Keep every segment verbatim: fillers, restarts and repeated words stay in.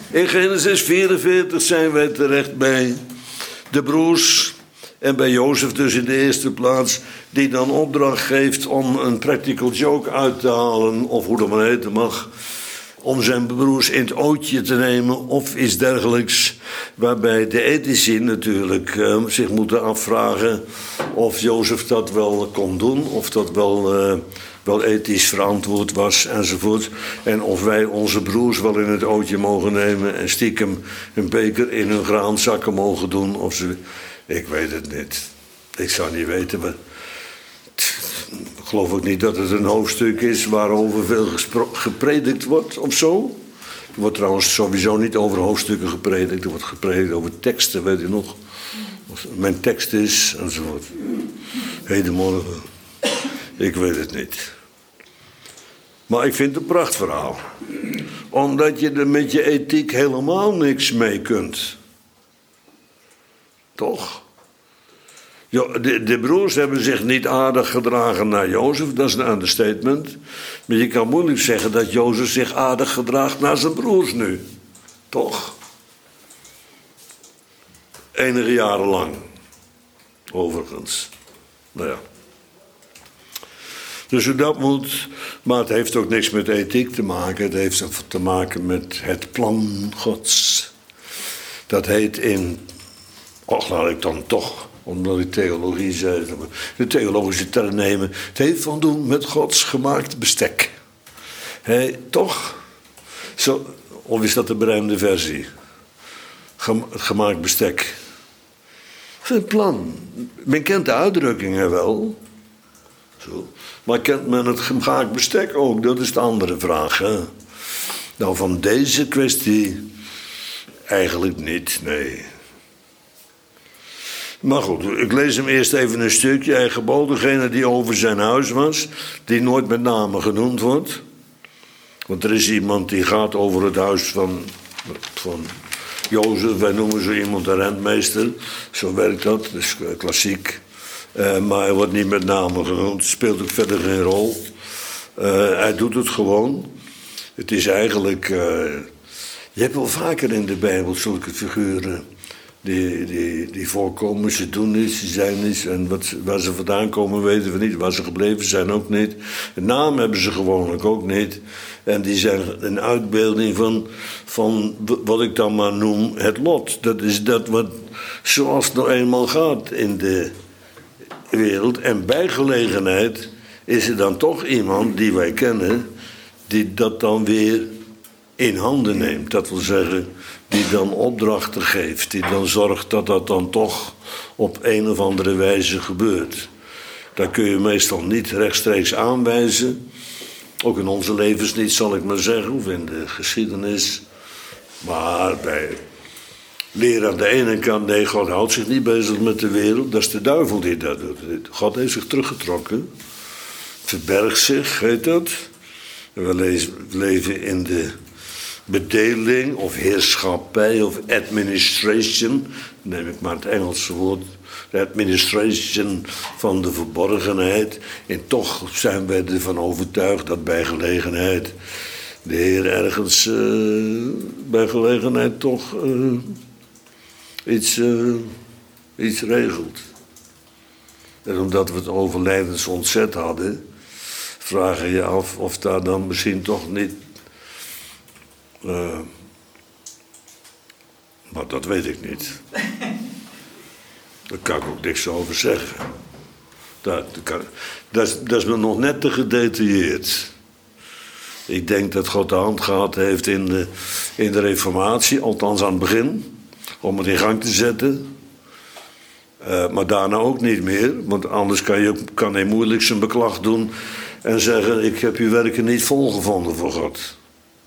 In Genesis vierenveertig zijn wij terecht bij de broers en bij Jozef dus in de eerste plaats, die dan opdracht geeft om een practical joke uit te halen, of hoe dat maar heten mag, om zijn broers in het ootje te nemen of iets dergelijks, waarbij de ethici natuurlijk uh, zich moeten afvragen of Jozef dat wel kon doen, of dat wel, uh, wel ethisch verantwoord was enzovoort, en of wij onze broers wel in het ootje mogen nemen en stiekem een beker in hun graanzakken mogen doen, of ze, ik weet het niet. Ik zou niet weten, maar ik geloof ook niet dat het een hoofdstuk is waarover veel gespro- gepredikt wordt of zo. Er wordt trouwens sowieso niet over hoofdstukken gepredikt. Er wordt gepredikt over teksten, weet je nog. Mijn tekst is, enzovoort. Hedenmorgen. Ik weet het niet. Maar ik vind het een prachtverhaal. Omdat je er met je ethiek helemaal niks mee kunt. Toch? De, de broers hebben zich niet aardig gedragen naar Jozef, dat is een understatement. Maar je kan moeilijk zeggen dat Jozef zich aardig gedraagt naar zijn broers nu. Toch? Enige jaren lang. Overigens. Nou ja. Dus hoe dat moet, maar het heeft ook niks met ethiek te maken. Het heeft te maken met het plan Gods. Dat heet in, och laat ik dan toch, omdat ik theologie zei, de theologische term nemen. Het heeft van doen met Gods gemaakt bestek. He, toch? Zo, of is dat de beruimde versie? Gem, gemaakt bestek. Het plan. Men kent de uitdrukkingen wel. Zo. Maar kent men het gemaakt bestek ook? Dat is de andere vraag. Hè? Nou, van deze kwestie eigenlijk niet, nee. Maar goed, ik lees hem eerst even een stukje. Hij gebood degene die over zijn huis was, die nooit met name genoemd wordt. Want er is iemand die gaat over het huis van, van Jozef. Wij noemen zo iemand de rentmeester. Zo werkt dat, dat is klassiek. Uh, maar hij wordt niet met name genoemd. Speelt ook verder geen rol. Uh, hij doet het gewoon. Het is eigenlijk... Uh, je hebt wel vaker in de Bijbel zulke figuren die, die, die voorkomen. Ze doen niets, ze zijn niets. En wat, waar ze vandaan komen weten we niet. Waar ze gebleven zijn ook niet. Een naam hebben ze gewoonlijk ook niet. En die zijn een uitbeelding van, van wat ik dan maar noem het lot. Dat is dat wat zoals het nou eenmaal gaat in de wereld. En bij gelegenheid is er dan toch iemand die wij kennen, die dat dan weer in handen neemt. Dat wil zeggen, die dan opdrachten geeft, die dan zorgt dat dat dan toch op een of andere wijze gebeurt. Dat kun je meestal niet rechtstreeks aanwijzen. Ook in onze levens niet, zal ik maar zeggen, of in de geschiedenis. Maar bij leren aan de ene kant, nee, God houdt zich niet bezig met de wereld. Dat is de duivel die dat doet. God heeft zich teruggetrokken. Verbergt zich, heet dat. En we leven in de bedeling of heerschappij of administration. Neem ik maar het Engelse woord. De administration van de verborgenheid. En toch zijn wij ervan overtuigd dat bij gelegenheid de Heer ergens uh, bij gelegenheid toch uh, iets, uh, iets regelt. En omdat we het overlijdensontzet hadden, vraag je je af of daar dan misschien toch niet... Uh, maar dat weet ik niet. Daar kan ik ook niks over zeggen. Dat, dat, kan, dat, is, dat is me nog net te gedetailleerd. Ik denk dat God de hand gehad heeft in de, in de reformatie, althans aan het begin, om het in gang te zetten. Uh, maar daarna ook niet meer, want anders kan, je, kan hij moeilijk zijn beklag doen en zeggen: ik heb uw werken niet volgevonden voor God.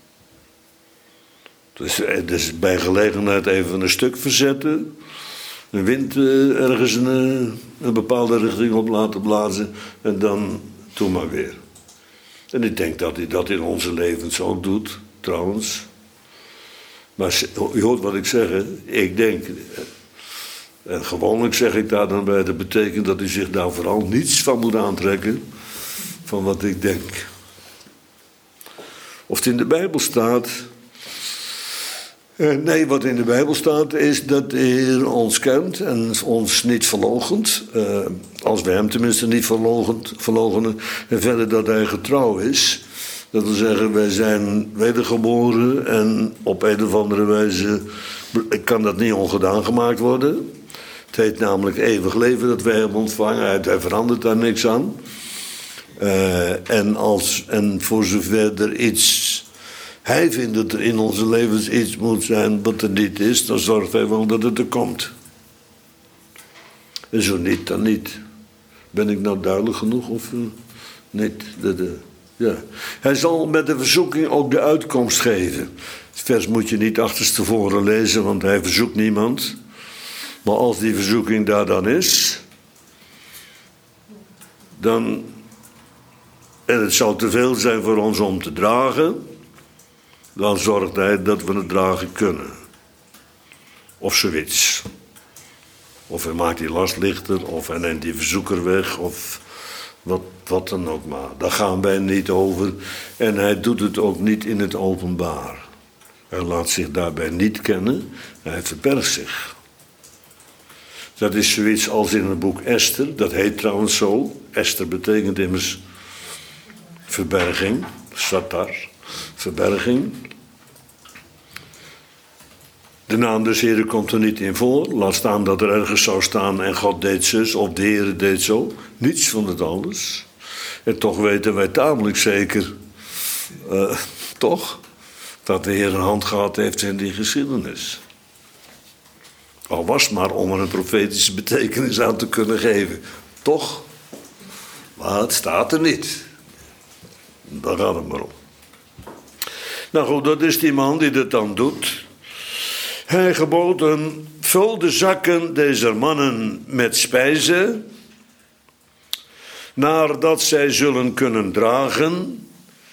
Dus, dus bij gelegenheid even een stuk verzetten, een wind uh, ergens een, een bepaalde richting op laten blazen en dan doe maar weer. En ik denk dat hij dat in onze levens ook doet, trouwens. Maar je hoort wat ik zeg, hè? Ik denk. En gewoonlijk zeg ik daar dan bij, dat betekent dat hij zich daar vooral niets van moet aantrekken van wat ik denk. Of het in de Bijbel staat, Uh, nee, wat in de Bijbel staat is dat de Heer ons kent en ons niet verloochent. Uh, als we hem tenminste niet verloochenen. En verder dat hij getrouw is. Dat wil zeggen, wij zijn wedergeboren en op een of andere wijze kan dat niet ongedaan gemaakt worden. Het heet namelijk eeuwig leven dat wij hem ontvangen. Hij verandert daar niks aan. Uh, en, als, en voor zover er iets... Hij vindt dat er in onze levens iets moet zijn wat er niet is, dan zorgt hij wel dat het er komt. En zo niet, dan niet. Ben ik nou duidelijk genoeg of uh, niet? De, de, ja. Hij zal met de verzoeking ook de uitkomst geven. Het vers moet je niet achterstevoren lezen, want hij verzoekt niemand. Maar als die verzoeking daar dan is, dan... En het zou te veel zijn voor ons om te dragen... dan zorgt hij dat we het dragen kunnen. Of zoiets. Of hij maakt die last lichter, of hij neemt die verzoeker weg, of wat, wat dan ook maar. Daar gaan wij niet over. En hij doet het ook niet in het openbaar. Hij laat zich daarbij niet kennen, hij verbergt zich. Dat is zoiets als in het boek Esther, dat heet trouwens zo. Esther betekent immers verberging, satar. Verberging. De naam des Heren komt er niet in voor. Laat staan dat er ergens zou staan en God deed zus of de Heere deed zo. Niets van het alles. En toch weten wij tamelijk zeker, uh, toch, dat de Heer een hand gehad heeft in die geschiedenis. Al was het maar om er een profetische betekenis aan te kunnen geven. Toch? Maar het staat er niet. Daar gaat het maar om. Nou goed, dat is die man die dat dan doet. Hij geboden, vul de zakken deze mannen met spijzen, nadat zij zullen kunnen dragen.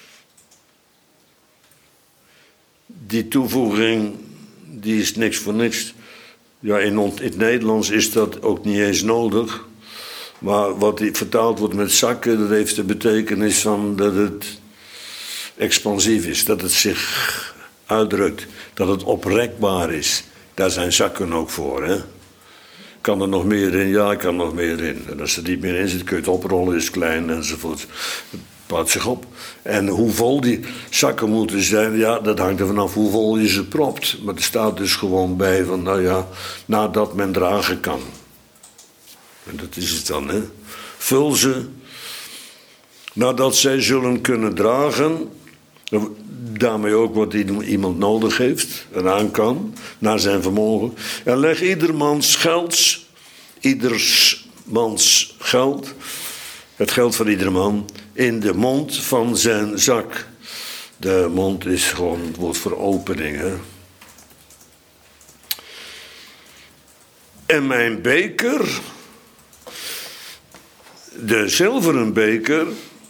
Die toevoeging, die is niks voor niks. Ja, in, in het Nederlands is dat ook niet eens nodig. Maar wat die vertaald wordt met zakken, dat heeft de betekenis van dat het expansief is, dat het zich uitdrukt, dat het oprekbaar is. Daar zijn zakken ook voor, hè. Kan er nog meer in? Ja, ik kan er nog meer in. En als er niet meer in zit, kun je het oprollen, is klein enzovoort. Het bouwt zich op. En hoe vol die zakken moeten zijn, ja, dat hangt er vanaf hoe vol je ze propt. Maar er staat dus gewoon bij van, nou ja, nadat men dragen kan. En dat is het dan, hè. Vul ze, nadat zij zullen kunnen dragen, daarmee ook wat iemand nodig heeft en aan kan, naar zijn vermogen. En leg iedermans gelds, iedermans geld, het geld van ieder man, in de mond van zijn zak. De mond is gewoon het woord voor opening, hè. En mijn beker, de zilveren beker,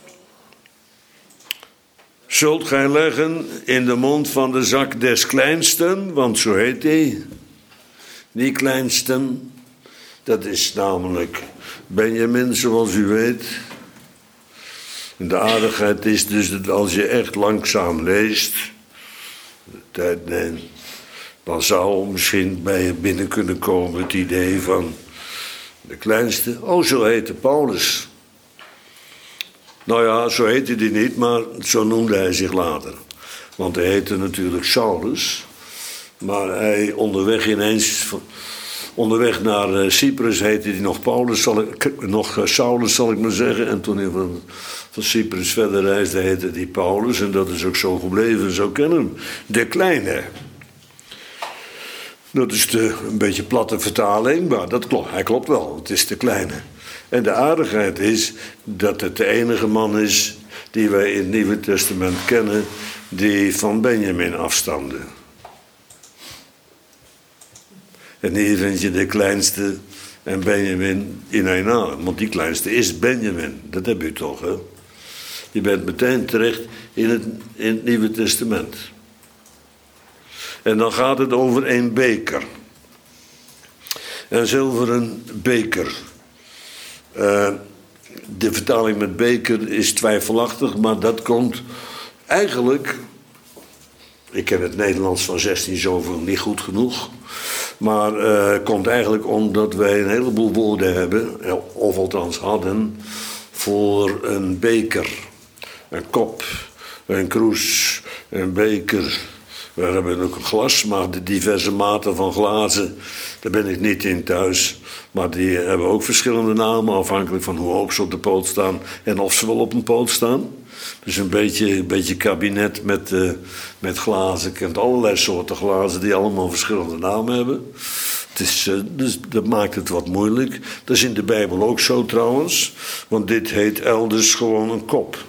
zult gij leggen in de mond van de zak des kleinsten, want zo heet hij. Die kleinsten, dat is namelijk Benjamin, zoals u weet. En de aardigheid is dus dat als je echt langzaam leest, de tijd neemt, dan zou misschien bij je binnen kunnen komen het idee van de kleinste. Oh, zo heette Paulus. Nou ja, zo heette hij niet, maar zo noemde hij zich later. Want hij heette natuurlijk Saulus. Maar hij onderweg ineens, onderweg naar Cyprus heette hij nog Paulus, zal ik, nog Saulus zal ik maar zeggen. En toen hij van, van Cyprus verder reisde heette hij Paulus. En dat is ook zo gebleven, zo kennen hem. De kleine. Dat is de, een beetje platte vertaling, maar dat klopt, hij klopt wel. Het is de kleine. En de aardigheid is dat het de enige man is die wij in het Nieuwe Testament kennen die van Benjamin afstamde. En hier vind je de kleinste en Benjamin in één adem. Want die kleinste is Benjamin. Dat heb je toch, hè? Je bent meteen terecht in het, in het Nieuwe Testament. En dan gaat het over een beker. Een zilveren beker. Uh, de vertaling met beker is twijfelachtig, maar dat komt eigenlijk Ik ken het Nederlands van zestien zoveel niet goed genoeg. Maar het uh, komt eigenlijk omdat wij een heleboel woorden hebben, of althans hadden, voor een beker, een kop, een kroes, een beker. We hebben ook een glas, maar de diverse maten van glazen, daar ben ik niet in thuis. Maar die hebben ook verschillende namen, afhankelijk van hoe hoog ze op de poot staan en of ze wel op een poot staan. Dus een beetje, een beetje kabinet met, uh, met glazen. Ik ken allerlei soorten glazen die allemaal verschillende namen hebben. Het is, uh, dus dat maakt het wat moeilijk. Dat is in de Bijbel ook zo trouwens. Want dit heet elders gewoon een kop.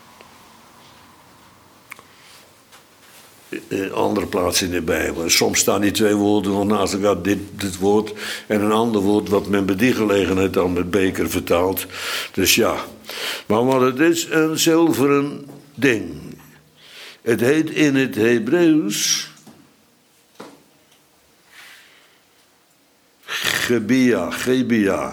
In andere plaatsen in de Bijbel. Soms staan die twee woorden nog naast elkaar, dit, dit woord en een ander woord wat men bij die gelegenheid dan met beker vertaalt. Dus ja, maar wat het is, een zilveren ding. Het heet in het Hebreeuws gebia, gebia.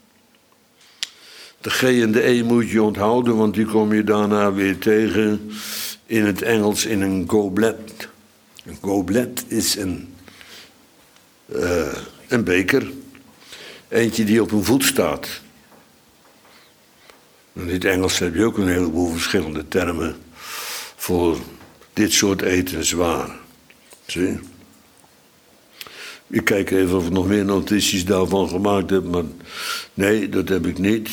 De G en de E moet je onthouden, want die kom je daarna weer tegen in het Engels in een goblet. Een goblet is een, uh, een beker. Eentje die op een voet staat. In het Engels heb je ook een heleboel verschillende termen voor dit soort etenswaren. Zie? Ik kijk even of ik nog meer notities daarvan gemaakt heb, maar nee, dat heb ik niet.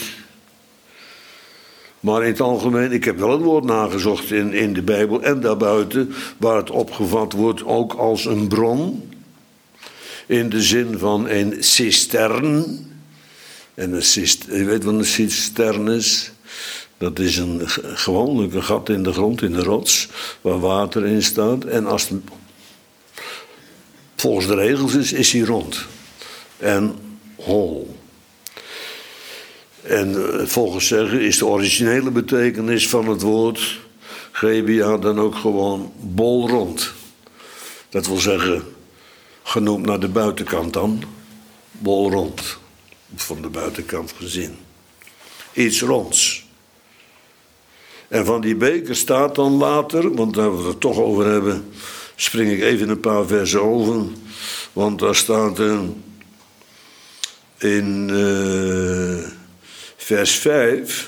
Maar in het algemeen, ik heb wel het woord nagezocht in, in de Bijbel en daarbuiten, waar het opgevat wordt ook als een bron. In de zin van een cistern. En een cistern, je weet wat een cistern is? Dat is een, gewoon een gat in de grond, in de rots, waar water in staat. En als het volgens de regels is, is hij rond. En hol. En volgens zeggen is de originele betekenis van het woord gebia dan ook gewoon bolrond. Dat wil zeggen, genoemd naar de buitenkant dan, bolrond. Van de buitenkant gezien. Iets ronds. En van die beker staat dan later, want daar we het er toch over hebben, spring ik even een paar versen over. Want daar staat een, in uh, vers vijf,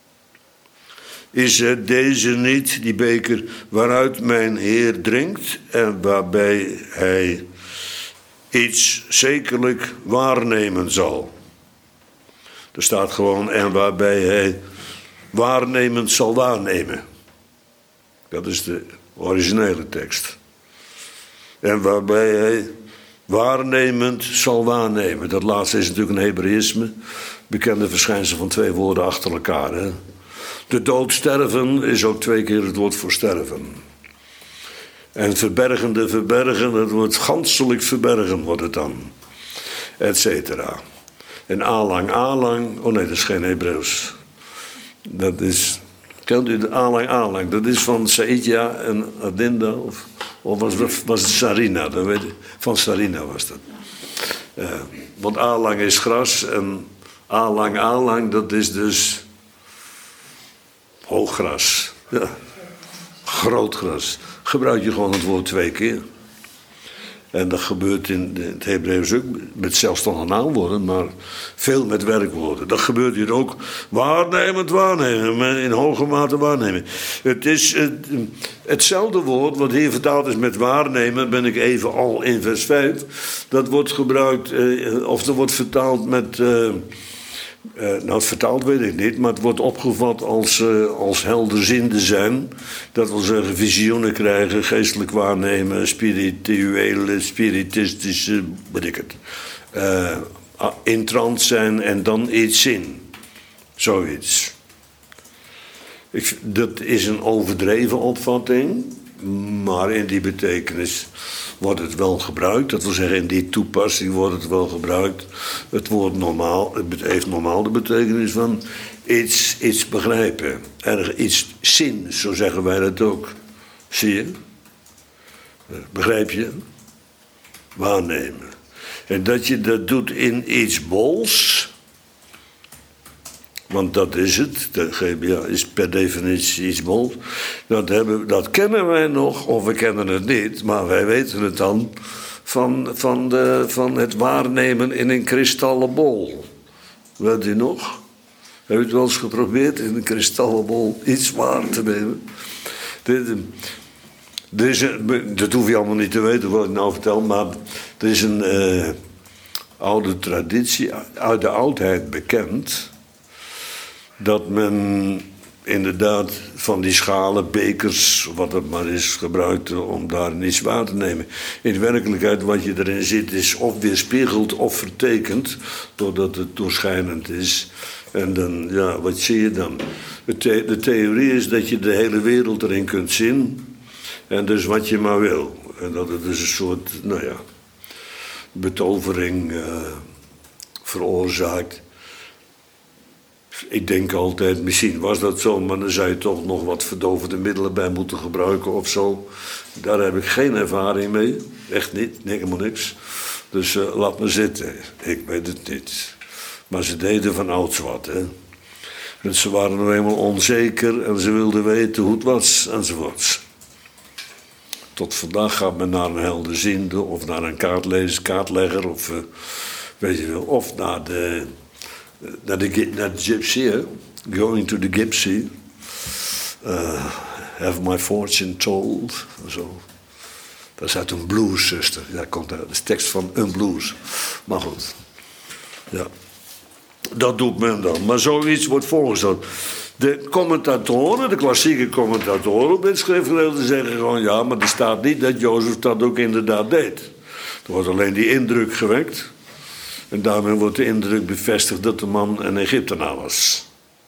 is het deze niet, die beker, waaruit mijn Heer drinkt en waarbij hij iets zekerlijk waarnemen zal. Er staat gewoon, en waarbij hij waarnemend zal waarnemen. Dat is de originele tekst. En waarbij hij waarnemend zal waarnemen. Dat laatste is natuurlijk een Hebreïsme. Bekende verschijnsel van twee woorden achter elkaar. Hè? De dood sterven is ook twee keer het woord voor sterven. En verbergende verbergen, het wordt ganselijk verbergen wordt het dan. Etcetera. En alang, alang, oh nee, dat is geen Hebreeuws. Dat is, kent u de alang, alang? Dat is van Saïdja en Adinda, of, of was, was het Sarina? Dat weet ik. Van Sarina was dat. Uh, want alang is gras en alang, alang, dat is dus hoog gras. Ja, groot gras. Gebruik je gewoon het woord twee keer. En dat gebeurt in het Hebreeuws ook met zelfstandige naamwoorden, maar veel met werkwoorden. Dat gebeurt hier ook waarnemend waarnemen, in hoge mate waarnemen. Het is het, hetzelfde woord wat hier vertaald is met waarnemen, ben ik even al in vers vijf. Dat wordt gebruikt, of dat wordt vertaald met, uh, Uh, nou, het vertaald weet ik niet, maar het wordt opgevat als, uh, als helderzinde zijn. Dat wil zeggen visioenen krijgen, geestelijk waarnemen, spirituele, spiritistische, weet ik het. Uh, in trance zijn en dan iets zien. Zoiets. Ik, dat is een overdreven opvatting, maar in die betekenis wordt het wel gebruikt. Dat wil zeggen, in die toepassing wordt het wel gebruikt. Het woord normaal, het heeft normaal de betekenis van iets, iets begrijpen. Erg iets zien, zo zeggen wij dat ook. Zie je? Begrijp je? Waarnemen. En dat je dat doet in iets bols, Want dat is het. De G B A is per definitie iets bold. Dat, hebben, dat kennen wij nog, of we kennen het niet, maar wij weten het dan van, van, de, van het waarnemen in een kristallen bol. Weet u nog? Heb je het wel eens geprobeerd in een kristallen bol iets waar te nemen? Dit, er is een, dat hoef je allemaal niet te weten wat ik nou vertel, maar er is een uh, oude traditie, uit de oudheid bekend, dat men inderdaad van die schalen, bekers, wat het maar is, gebruikte om daar niets waar te nemen. In werkelijkheid wat je erin ziet is of weerspiegeld of vertekend, doordat het doorschijnend is. En dan, ja, wat zie je dan? De, the- de theorie is dat je de hele wereld erin kunt zien. En dus wat je maar wil. En dat het dus een soort, nou ja, betovering uh, veroorzaakt. Ik denk altijd, misschien was dat zo, maar dan zou je toch nog wat verdovende middelen bij moeten gebruiken of zo. Daar heb ik geen ervaring mee. Echt niet, helemaal niks. Dus uh, laat me zitten. Ik weet het niet. Maar ze deden van ouds wat, hè. Dus ze waren nou eenmaal onzeker en ze wilden weten hoe het was enzovoorts. Tot vandaag gaat men naar een helderziende of naar een kaartlezer, kaartlegger of, uh, weet je wel, of naar de, naar de, naar de gypsy, hè. Going to the gypsy. Uh, have my fortune told. Zo. Dat is uit een blues, zuster. Dat komt uit de tekst van een blues. Maar goed. Ja. Dat doet men dan. Maar zoiets wordt voorgesteld. De commentatoren, de klassieke commentatoren op dit schriftgedeelte zeggen gewoon ja, maar er staat niet dat Jozef dat ook inderdaad deed. Er wordt alleen die indruk gewekt. En daarmee wordt de indruk bevestigd dat de man een Egyptenaar was.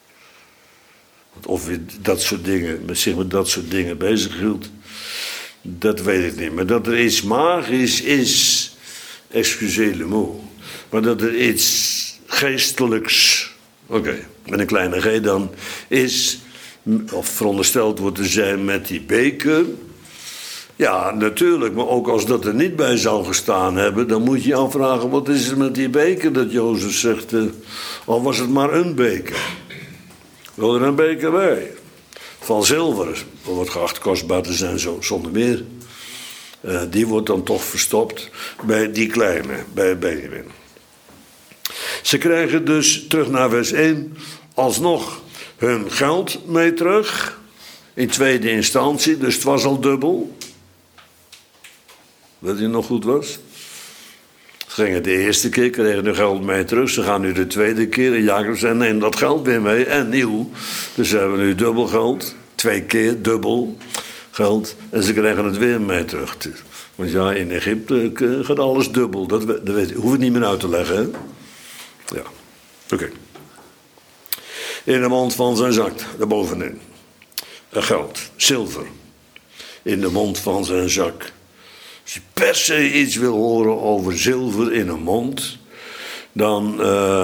Of hij dat soort dingen, met zich met dat soort dingen bezig hield, dat weet ik niet. Maar dat er iets magisch is, excusez le mot, maar dat er iets geestelijks, oké, okay, met een kleine g dan, is, of verondersteld wordt te zijn met die beker. Ja, natuurlijk, maar ook als dat er niet bij zou gestaan hebben, dan moet je je afvragen, wat is er met die beker dat Jozef zegt, uh, al was het maar een beker. Wil er een beker bij? Van zilver, wordt geacht kostbaar te zijn, zo, zonder meer. Uh, die wordt dan toch verstopt bij die kleine, bij Benjamin. Ze krijgen dus, terug naar vers één, alsnog hun geld mee terug. In tweede instantie, dus het was al dubbel. Weet je nog goed was? Ze gingen de eerste keer, kregen hun geld mee terug. Ze gaan nu de tweede keer en Jacob zei, neem dat geld weer mee en nieuw. Dus ze hebben nu dubbel geld, twee keer dubbel geld. En ze krijgen het weer mee terug. Want ja, in Egypte gaat alles dubbel. Dat, dat weet, hoef ik niet meer uit te leggen, hè? Ja, oké. Okay. In de mond van zijn zak, daarbovenin. Geld, zilver. In de mond van zijn zak. Als je per se iets wil horen over zilver in een mond, dan, uh,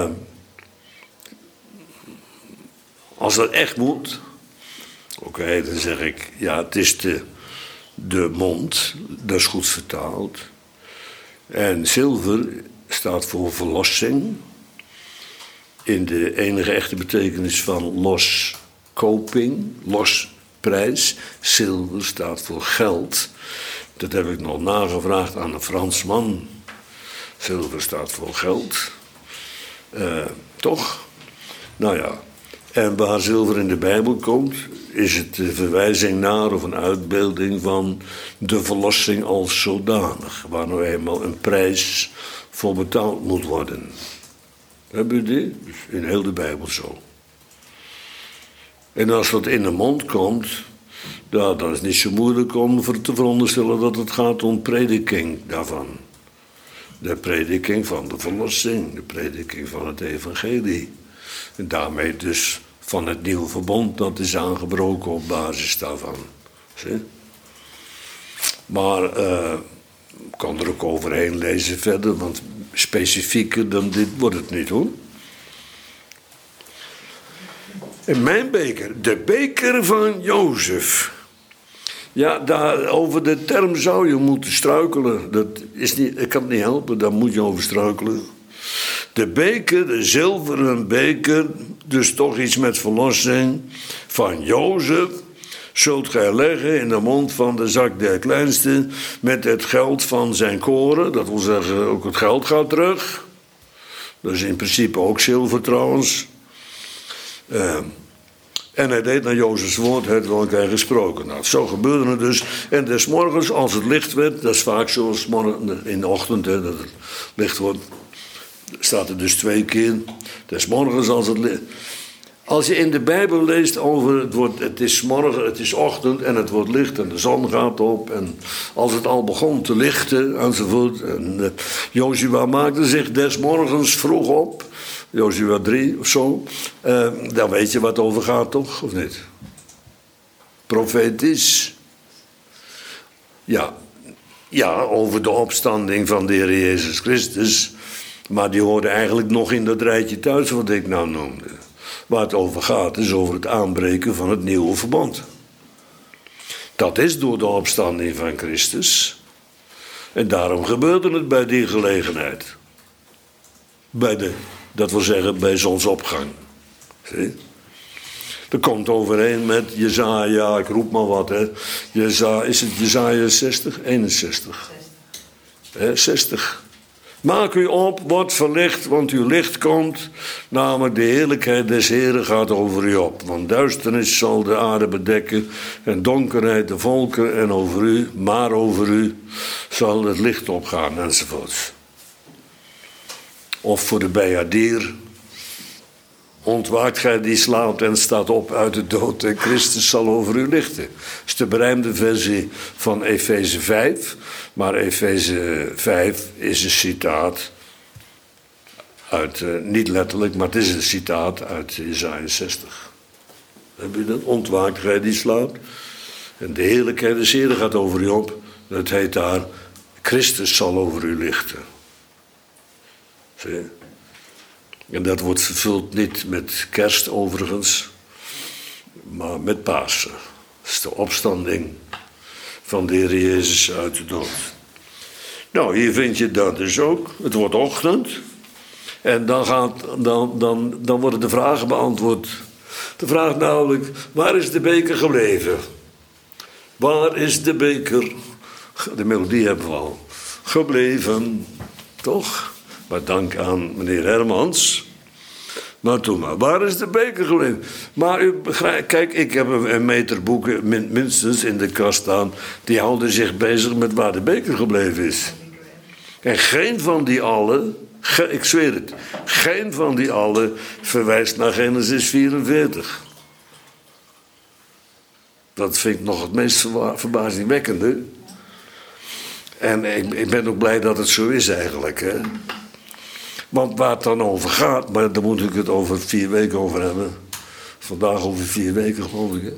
als dat echt moet, oké, okay, dan zeg ik, ja, het is de, de mond, dat is goed vertaald. En zilver staat voor verlossing. In de enige echte betekenis van loskoping, losprijs. Zilver staat voor geld. Dat heb ik nog nagevraagd aan een Fransman. Zilver staat voor geld. Uh, toch? Nou ja. En waar zilver in de Bijbel komt, is het de verwijzing naar of een uitbeelding van de verlossing als zodanig. Waar nou eenmaal een prijs voor betaald moet worden. Hebben jullie die? In heel de Bijbel zo. En als dat in de mond komt, ja, dan is het niet zo moeilijk om te veronderstellen dat het gaat om prediking daarvan. De prediking van de verlossing, de prediking van het evangelie. En daarmee dus van het nieuwe verbond dat is aangebroken op basis daarvan. Zie? Maar uh, ik kan er ook overheen lezen verder, want specifieker dan dit wordt het niet, hoor. En mijn beker, de beker van Jozef. Ja, daar, over de term zou je moeten struikelen. Dat is niet, ik kan het niet helpen, daar moet je over struikelen. De beker, de zilveren beker, dus toch iets met verlossing, van Jozef, zult gij leggen in de mond van de zak der kleinste met het geld van zijn koren. Dat wil zeggen, ook het geld gaat terug. Dat is in principe ook zilver trouwens. Uh, en hij deed naar Jozefs woord, het wel een keer gesproken. Nou, zo gebeurde het dus. En des morgens, als het licht werd, dat is vaak zoals morgen in de ochtend, hè, dat het licht wordt, staat er dus twee keer. Des morgens, als het licht. Als je in de Bijbel leest over het wordt, het is morgen, het is ochtend en het wordt licht en de zon gaat op. En als het al begon te lichten enzovoort. En uh, Jozua maakte zich des morgens vroeg op. Jozua drie of zo. Uh, dan weet je wat over gaat, toch? Of niet? Profetisch. Ja. Ja, over de opstanding van de Heer Jezus Christus. Maar die hoorde eigenlijk nog in dat rijtje thuis wat ik nou noemde. Waar het over gaat is over het aanbreken van het nieuwe verbond. Dat is door de opstanding van Christus. En daarom gebeurde het bij die gelegenheid. Bij de, dat wil zeggen bij zonsopgang. Zie? Dat komt overeen met Jesaja, ik roep maar wat, hè. Jesaja, is het Jesaja zestig? eenenzestig. Hè, zestig. Maak u op, word verlicht, want uw licht komt. Namelijk de heerlijkheid des Heren gaat over u op. Want duisternis zal de aarde bedekken en donkerheid de volken. En over u, maar over u, zal het licht opgaan enzovoort. Of voor de bijaardier. Ontwaakt gij die slaapt en staat op uit de dood en Christus zal over u lichten. Dat is de berijmde versie van Efeze vijf. Maar Efeze vijf is een citaat uit, uh, niet letterlijk, maar het is een citaat uit Jesaja zestig. Heb je dat? Ontwaakt gij die slaapt en de heerlijkheid des Heren gaat over u op. Dat heet daar, Christus zal over u lichten. Zie je? En dat wordt vervuld niet met kerst overigens, maar met Pasen. Dat is de opstanding van de Heer Jezus uit de dood. Nou, hier vind je dat dus ook. Het wordt ochtend. En dan, gaat, dan, dan, dan worden de vragen beantwoord. De vraag namelijk, waar is de beker gebleven? Waar is de beker? De melodie hebben we al. Gebleven, toch? Maar dank aan meneer Hermans. Maar toen maar, waar is de beker gebleven? Maar u begrijpt, kijk, ik heb een meter boeken min, minstens in de kast staan. Die houden zich bezig met waar de beker gebleven is. En geen van die allen, ik zweer het, geen van die allen verwijst naar Genesis vierenveertig. Dat vind ik nog het meest verba- verbazingwekkende. En ik, ik ben ook blij dat het zo is eigenlijk, hè. Want waar het dan over gaat, maar daar moet ik het over vier weken over hebben. Vandaag over vier weken, geloof ik, hè.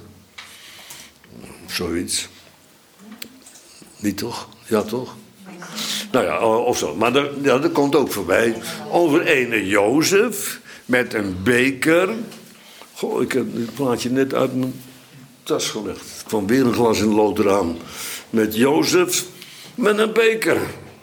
Zoiets. Niet toch? Ja, toch? Nou ja, of zo. Maar dat, ja, dat komt ook voorbij. Over ene Jozef met een beker. Goh, ik heb het plaatje net uit mijn tas gelegd. Er kwam weer een glas in lood eraan. Met Jozef met een beker.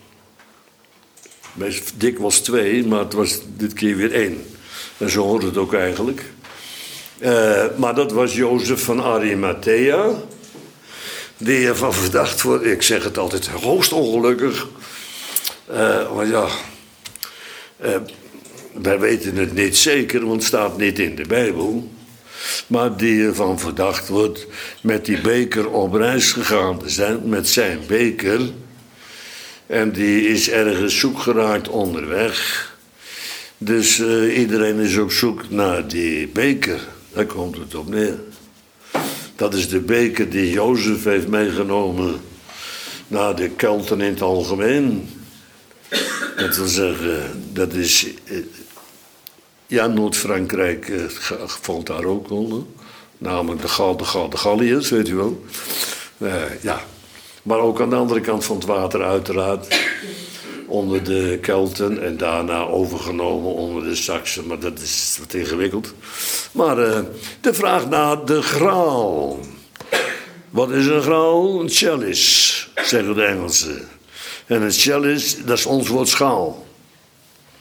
Dik was twee, maar het was dit keer weer één. En zo hoort het ook eigenlijk. Uh, maar dat was Jozef van Arimathea. Die ervan verdacht wordt, ik zeg het altijd, hoogst ongelukkig. Uh, maar ja, uh, wij weten het niet zeker, want het staat niet in de Bijbel. Maar die ervan verdacht wordt met die beker op reis gegaan te zijn, met zijn beker. En die is ergens zoek geraakt onderweg. Dus uh, iedereen is op zoek naar die beker. Daar komt het op neer. Dat is de beker die Jozef heeft meegenomen naar de Kelten in het algemeen. Dat wil zeggen, dat is... Ja, Noord-Frankrijk uh, valt daar ook onder. Namelijk de, Gal, de, Gal, de Galliërs, weet u wel. Uh, ja. Maar ook aan de andere kant van het water uiteraard. Onder de Kelten en daarna overgenomen onder de Saksen. Maar dat is wat ingewikkeld. Maar uh, de vraag naar de graal. Wat is een graal? Een chalice, zeggen de Engelsen. En een chalice, dat is ons woord schaal.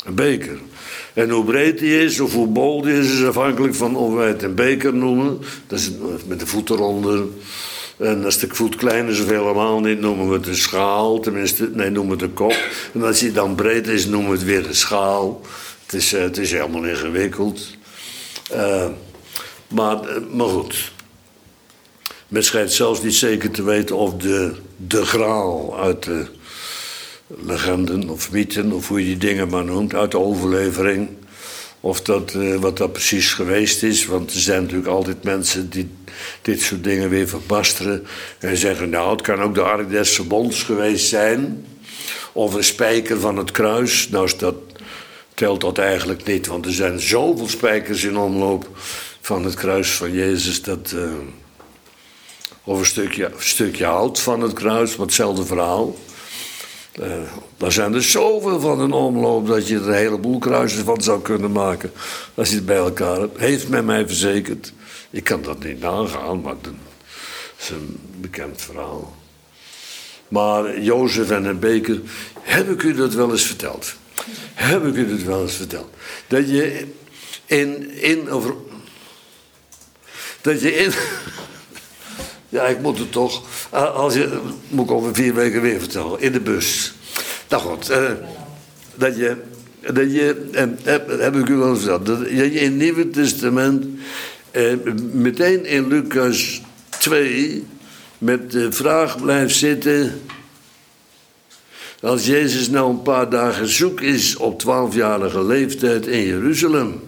Een beker. En hoe breed die is of hoe bol die is, is afhankelijk van of wij het een beker noemen. Dat is met de voet eronder. En als de voet klein is of helemaal niet, noemen we het een schaal. Tenminste, nee, noemen we het een kop. En als die dan breed is, noemen we het weer een schaal. Het is, uh, het is helemaal ingewikkeld. Uh, maar, uh, maar goed. Men schijnt zelfs niet zeker te weten of de, de graal uit de legenden of mythen, of hoe je die dingen maar noemt, uit de overlevering, of dat, uh, wat dat precies geweest is. Want er zijn natuurlijk altijd mensen die dit soort dingen weer verbasteren en zeggen, nou, het kan ook de Ark des Verbonds geweest zijn, of een spijker van het kruis. Nou, dat telt dat eigenlijk niet, want er zijn zoveel spijkers in omloop van het kruis van Jezus, dat, uh, of een stukje, een stukje hout van het kruis, maar hetzelfde verhaal. Uh, daar zijn er zoveel van in omloop dat je er een heleboel kruisen van zou kunnen maken als je het bij elkaar hebt. Heeft men mij verzekerd. Ik kan dat niet nagaan, maar dat is een bekend verhaal. Maar Jozef en een beker, heb ik u dat wel eens verteld? Heb ik u dat wel eens verteld? Dat je in... in over, dat je in... Ja, ik moet het toch. Als je, moet ik over vier weken weer vertellen. In de bus. Nou goed. Uh, dat je. Dat je uh, heb, heb ik u wel eens verteld. Dat je in het Nieuwe Testament. Uh, meteen in Lucas twee. Met de vraag blijft zitten. Als Jezus nou een paar dagen zoek is. Op twaalfjarige leeftijd in Jeruzalem.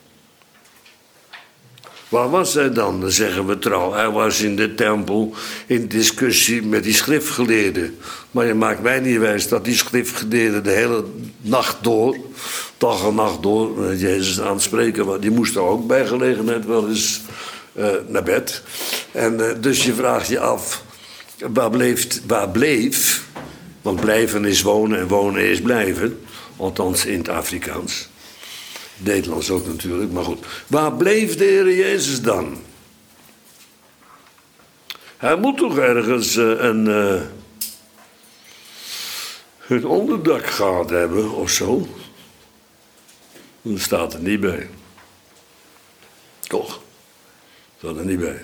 Waar was hij dan? Dan zeggen we trouw. Hij was in de tempel in discussie met die schriftgeleerden. Maar je maakt mij niet wijs dat die schriftgeleerden de hele nacht door, dag en nacht door, met Jezus aan het spreken was. Die moesten ook bij gelegenheid wel eens uh, naar bed. En uh, dus je vraagt je af, waar bleef, waar bleef, want blijven is wonen en wonen is blijven. Althans in het Afrikaans. Nederlands ook natuurlijk, maar goed. Waar bleef de Heer Jezus dan? Hij moet toch ergens uh, een, uh, een onderdak gehad hebben of zo? Dat staat er niet bij. Toch? Staat er niet bij.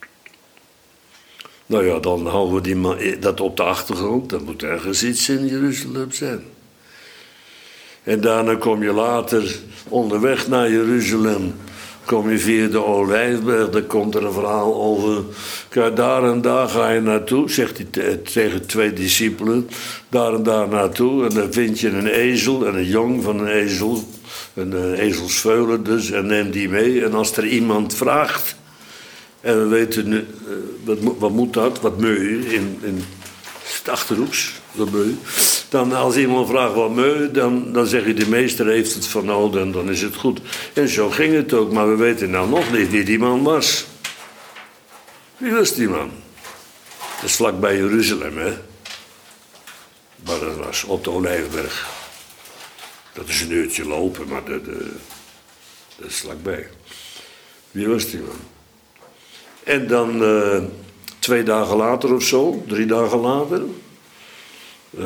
Nou ja, dan houden we die ma- dat op de achtergrond. Er moet ergens iets in Jeruzalem zijn. En daarna kom je later onderweg naar Jeruzalem. Kom je via de Olijfberg, dan komt er een verhaal over. Kijk, daar en daar ga je naartoe, zegt hij te, tegen twee discipelen. Daar en daar naartoe. En dan vind je een ezel en een jong van een ezel. Een uh, ezelsveulen dus, en neem die mee. En als er iemand vraagt. En we weten nu, uh, wat, wat moet dat? Wat meu je in, in het Achterhoeks? Wat meu je? Dan als iemand vraagt wat meu, dan, dan zeg je de meester heeft het van nodig en dan is het goed. En zo ging het ook, maar we weten nou nog niet wie die man was. Wie was die man? Dat is vlakbij Jeruzalem, hè. Maar dat was op de Olijfberg. Dat is een uurtje lopen, maar de, de, dat is vlakbij. Wie was die man? En dan uh, twee dagen later of zo, drie dagen later... Uh,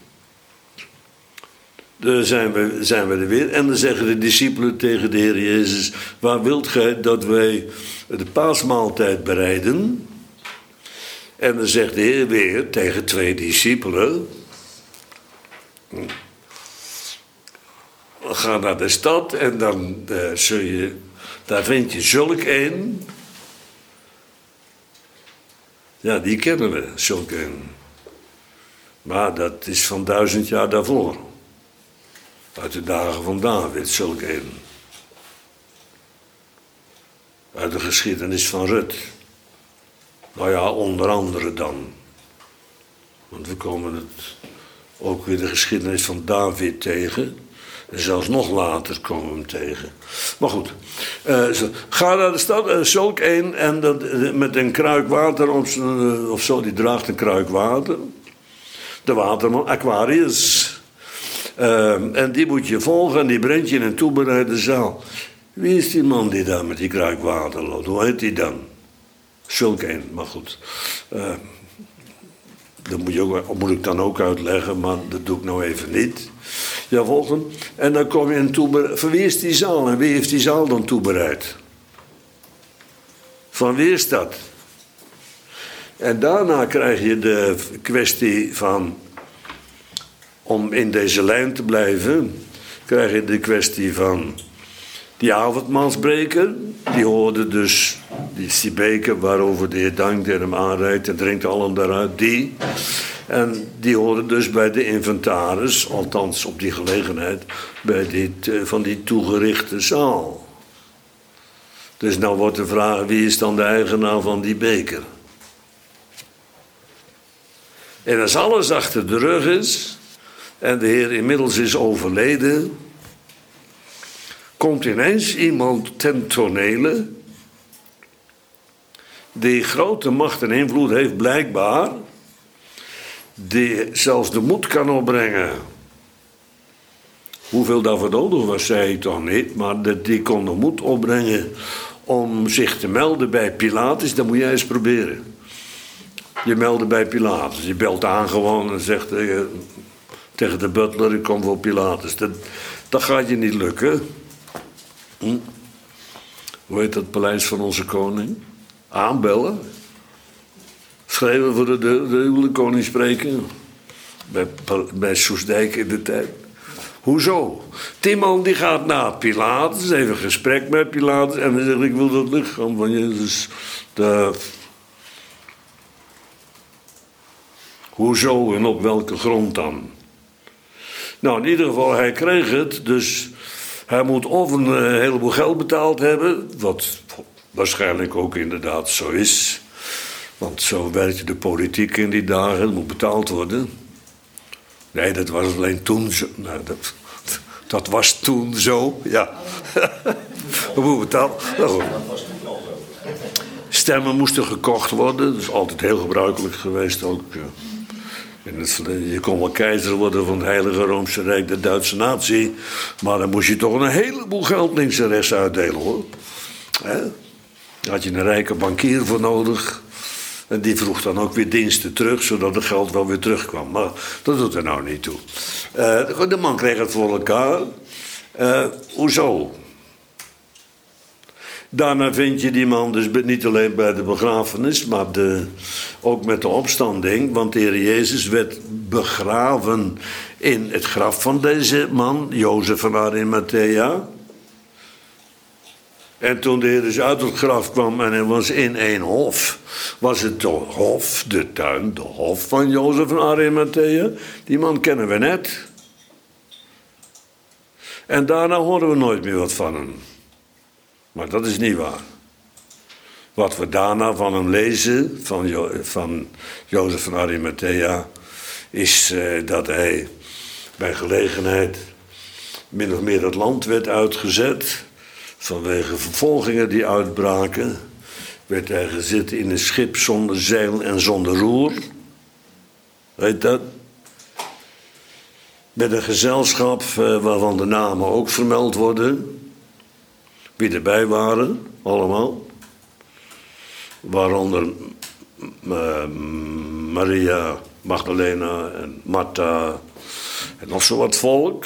Dan zijn we, zijn we er weer. En dan zeggen de discipelen tegen de Heer Jezus... Waar wilt gij dat wij de paasmaaltijd bereiden? En dan zegt de Heer weer tegen twee discipelen... Ga naar de stad en dan uh, zul je... Daar vind je zulk een... Ja, die kennen we, zulk een. Maar dat is van duizend jaar daarvoor. Uit de dagen van David, zulk een. Uit de geschiedenis van Rut. Nou ja, onder andere dan. Want we komen het ook weer de geschiedenis van David tegen. En zelfs nog later komen we hem tegen. Maar goed. Uh, zo, ga naar de stad, uh, zulk een. En dat, uh, met een kruik water of, uh, of zo, die draagt een kruik water. De waterman, Aquarius. Uh, en die moet je volgen en die brengt je in een toebereide zaal. Wie is die man die daar met die kruik water loopt? Hoe heet die dan? Zulk een, maar goed. Uh, dat moet, je ook, moet ik dan ook uitleggen, maar dat doe ik nou even niet. Ja, volgen. En dan kom je in toebereid. Van wie is die zaal? En wie heeft die zaal dan toebereid? Van wie is dat? En daarna krijg je de kwestie van, om in deze lijn te blijven, krijg je de kwestie van die avondmaalsbeker. Die hoorde dus, die is die beker waarover de Heer dankt en hem aanreikt en drinkt allen daaruit, die. En die hoorde dus bij de inventaris, althans op die gelegenheid, bij dit, van die toegerichte zaal. Dus nou wordt de vraag, wie is dan de eigenaar van die beker? En als alles achter de rug is en de Heer inmiddels is overleden, komt ineens iemand ten tonele die grote macht en invloed heeft blijkbaar, die zelfs de moed kan opbrengen. Hoeveel daarvoor nodig was, zei ik toch niet, maar die kon de moed opbrengen om zich te melden bij Pilatus. Dat moet jij eens proberen. Je meldt bij Pilatus. Je belt aan gewoon en zegt tegen, tegen de butler, ik kom voor Pilatus. Dat, dat gaat je niet lukken. Hm? Hoe heet dat paleis van onze koning? Aanbellen. Schrijven voor de deur, de, de koning spreken. Bij, bij Soesdijk in de tijd. Hoezo? Die man die gaat naar Pilatus, heeft een gesprek met Pilatus en dan zegt, ik wil dat lichaam van Jezus. De... Hoezo en op welke grond dan? Nou, in ieder geval, hij kreeg het, dus hij moet of een uh, heleboel geld betaald hebben, wat waarschijnlijk ook inderdaad zo is. Want zo werkte de politiek in die dagen, het moet betaald worden. Nee, dat was alleen toen zo. Nou, dat, dat was toen zo, ja. Dat moet betaald. Nou goed. Stemmen moesten gekocht worden, dat is altijd heel gebruikelijk geweest ook. In het verleden. Je kon wel keizer worden van het Heilige Roomse Rijk, de Duitse natie, maar dan moest je toch een heleboel geld links en rechts uitdelen, hoor. He? Daar had je een rijke bankier voor nodig. En die vroeg dan ook weer diensten terug, zodat het geld wel weer terugkwam. Maar dat doet er nou niet toe. Uh, de man kreeg het voor elkaar. Uh, hoezo? Daarna vind je die man dus niet alleen bij de begrafenis, maar de, ook met de opstanding. Want de Heer Jezus werd begraven in het graf van deze man, Jozef van Arimathea. En toen de Heer dus uit het graf kwam en hij was in één hof, was het de hof, de tuin, de hof van Jozef van Arimathea. Die man kennen we net. En daarna horen we nooit meer wat van hem. Maar dat is niet waar. Wat we daarna van hem lezen, van, jo- van Jozef van Arimathea, is uh, dat hij bij gelegenheid min of meer het land werd uitgezet. Vanwege vervolgingen die uitbraken, werd hij gezet in een schip zonder zeil en zonder roer. Weet dat? Met een gezelschap uh, waarvan de namen ook vermeld worden. Wie erbij waren, allemaal. Waaronder uh, Maria Magdalena en Martha en nog zo wat volk.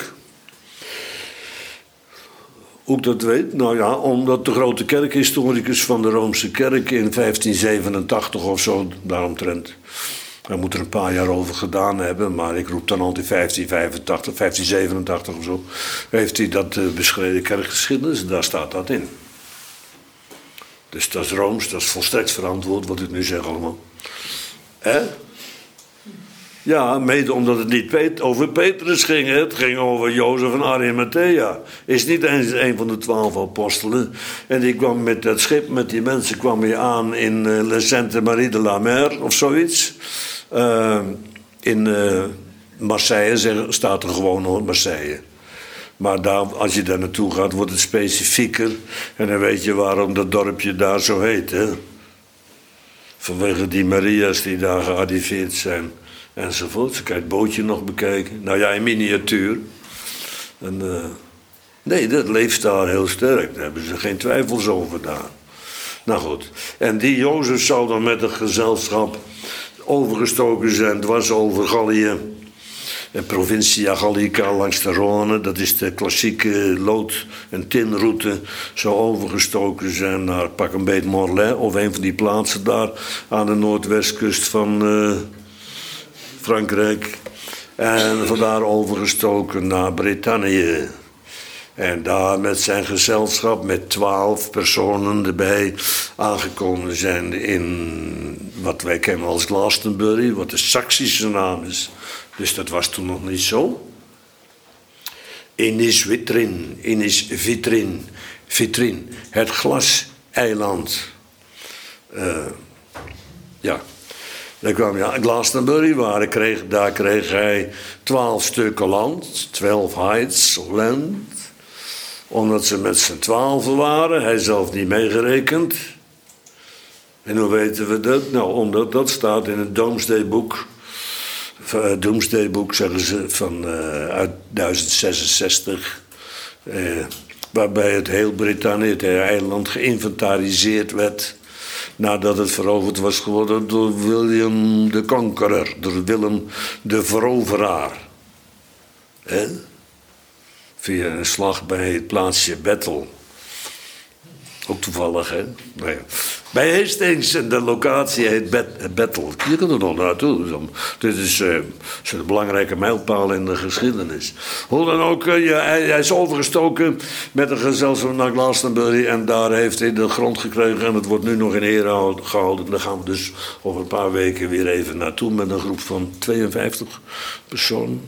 Hoe ik dat weet? Nou ja, omdat de grote kerkhistoricus van de Roomse Kerk in vijftien zevenentachtig of zo, daaromtrent. Hij moet er een paar jaar over gedaan hebben, maar ik roep dan altijd vijftien vijfentachtig, vijftien zevenentachtig of zo. Heeft hij dat uh, beschreven kerkgeschiedenis, daar staat dat in. Dus dat is Rooms, dat is volstrekt verantwoord wat ik nu zeg allemaal. Hè? Ja, mede omdat het niet over Petrus ging, hè? Het ging over Jozef van Arimathea. Is niet eens een van de twaalf apostelen. En die kwam met dat schip, met die mensen, kwam hij aan in uh, Le Sainte Marie de la Mer of zoiets. Uh, in uh, Marseille zeg, staat er gewoon hoor, Marseille. Maar daar, als je daar naartoe gaat, wordt het specifieker. En dan weet je waarom dat dorpje daar zo heet, hè? Vanwege die Maria's die daar gearriveerd zijn. Enzovoort. Ze kan het bootje nog bekijken. Nou ja, in miniatuur. En, uh, nee, dat leeft daar heel sterk. Daar hebben ze geen twijfels over daar. Nou goed. En die Jozef zou dan met een gezelschap overgestoken zijn, dwars over Gallië, En Provincia Gallica langs de Rhône, dat is de klassieke lood- en tinroute, zo overgestoken zijn naar pak een beet Morlaix of een van die plaatsen daar aan de noordwestkust van uh, Frankrijk. En vandaar overgestoken naar Bretagne. En daar met zijn gezelschap, met twaalf personen erbij, aangekomen zijn in wat wij kennen als Glastonbury, wat de Saksische naam is. Dus dat was toen nog niet zo. Inis Vitrin, Inis Vitrin, Vitrin, het glaseiland. Uh, ja, daar kwam ja, Glastonbury, waar kreeg, daar kreeg hij twaalf stukken land, twaalf heights of land. Omdat ze met z'n twaalfen waren, hij zelf niet meegerekend. En hoe weten we dat? Nou, omdat dat staat in het Domesday Book. Uh, Domesday Book, zeggen ze, van, uh, uit duizend zesenzestig. Uh, waarbij het heel Brittannië, het hele eiland, geïnventariseerd werd. Nadat het veroverd was geworden door William de Conqueror, door Willem de Veroveraar. Hè? Via een slag bij het plaatsje Battle. Ook toevallig, hè? Nou ja. Bij Hastings, en de locatie heet Battle. Je kunt er nog naartoe. Dit is, uh, is een belangrijke mijlpaal in de geschiedenis. Hoe dan ook, uh, ja, hij, hij is overgestoken met een gezelschap naar Glastonbury. En daar heeft hij de grond gekregen. En het wordt nu nog in ere gehouden. Daar gaan we dus over een paar weken weer even naartoe. Met een groep van tweeënvijftig personen.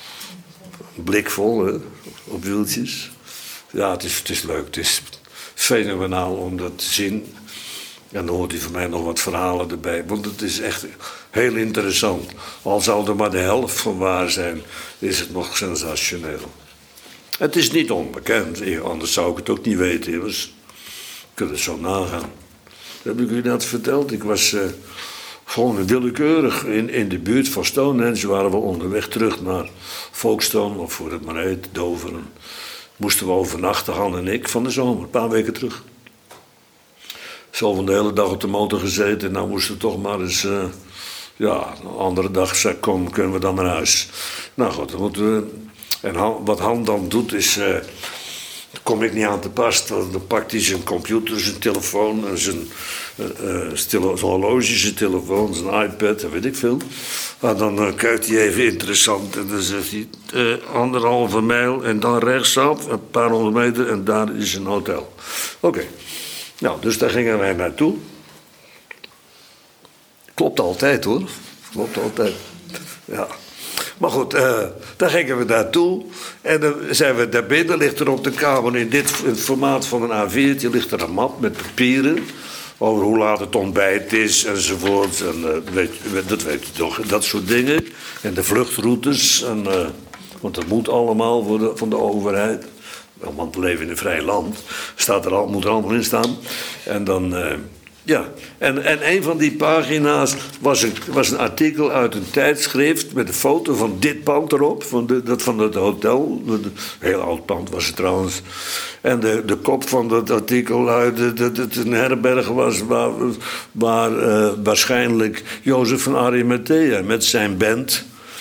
Blikvol, hè? Op wieltjes. Ja, het is, het is leuk. Het is fenomenaal om dat te zien. En dan hoort hij van mij nog wat verhalen erbij. Want het is echt heel interessant. Al zou er maar de helft van waar zijn, is het nog sensationeel. Het is niet onbekend. Anders zou ik het ook niet weten. Immers. Ik kan het zo nagaan. Dat heb ik u net verteld. Ik was uh, gewoon willekeurig in, in de buurt van Stonehenge. Waren we onderweg terug naar Folkestone, of hoe het maar heet, Doveren. Moesten we overnachten, Han en ik, van de zomer. Een paar weken terug. Zo van de hele dag op de motor gezeten. En nou moesten we toch maar eens... Uh, ja, een andere dag zei, kom, kunnen we dan naar huis. Nou goed, dan moeten we... En Han, wat Han dan doet is... Uh, daar kom ik niet aan te pas. Dan pakt hij zijn computer, zijn telefoon... en zijn, uh, uh, zijn horloge, zijn telefoon, zijn iPad... en weet ik veel. Maar dan uh, kijkt hij even interessant... en dan zegt hij... Uh, anderhalve mijl en dan rechtsaf... een paar honderd meter en daar is een hotel. Oké. Okay. Nou, dus daar gingen wij naartoe. Klopt altijd, hoor. Klopt altijd. Ja. Maar goed, uh, daar gingen we naartoe. En dan zijn we daar binnen. Ligt er op de kamer in dit in het formaat van een A viertje... ligt er een map met papieren... over hoe laat het ontbijt is enzovoort. En, uh, weet, dat weet je toch, dat soort dingen. En de vluchtroutes. En, uh, want dat moet allemaal voor de, van de overheid... Want we leven in een vrij land. Staat er al, moet er allemaal in staan. En dan, uh, ja. En, en een van die pagina's was een, was een artikel uit een tijdschrift... met een foto van dit pand erop. Van de, dat van het hotel. Een heel oud pand was het trouwens. En de, de kop van dat artikel luidde dat het een herberg was... waar, waar uh, waarschijnlijk Jozef van Arimathea met zijn band...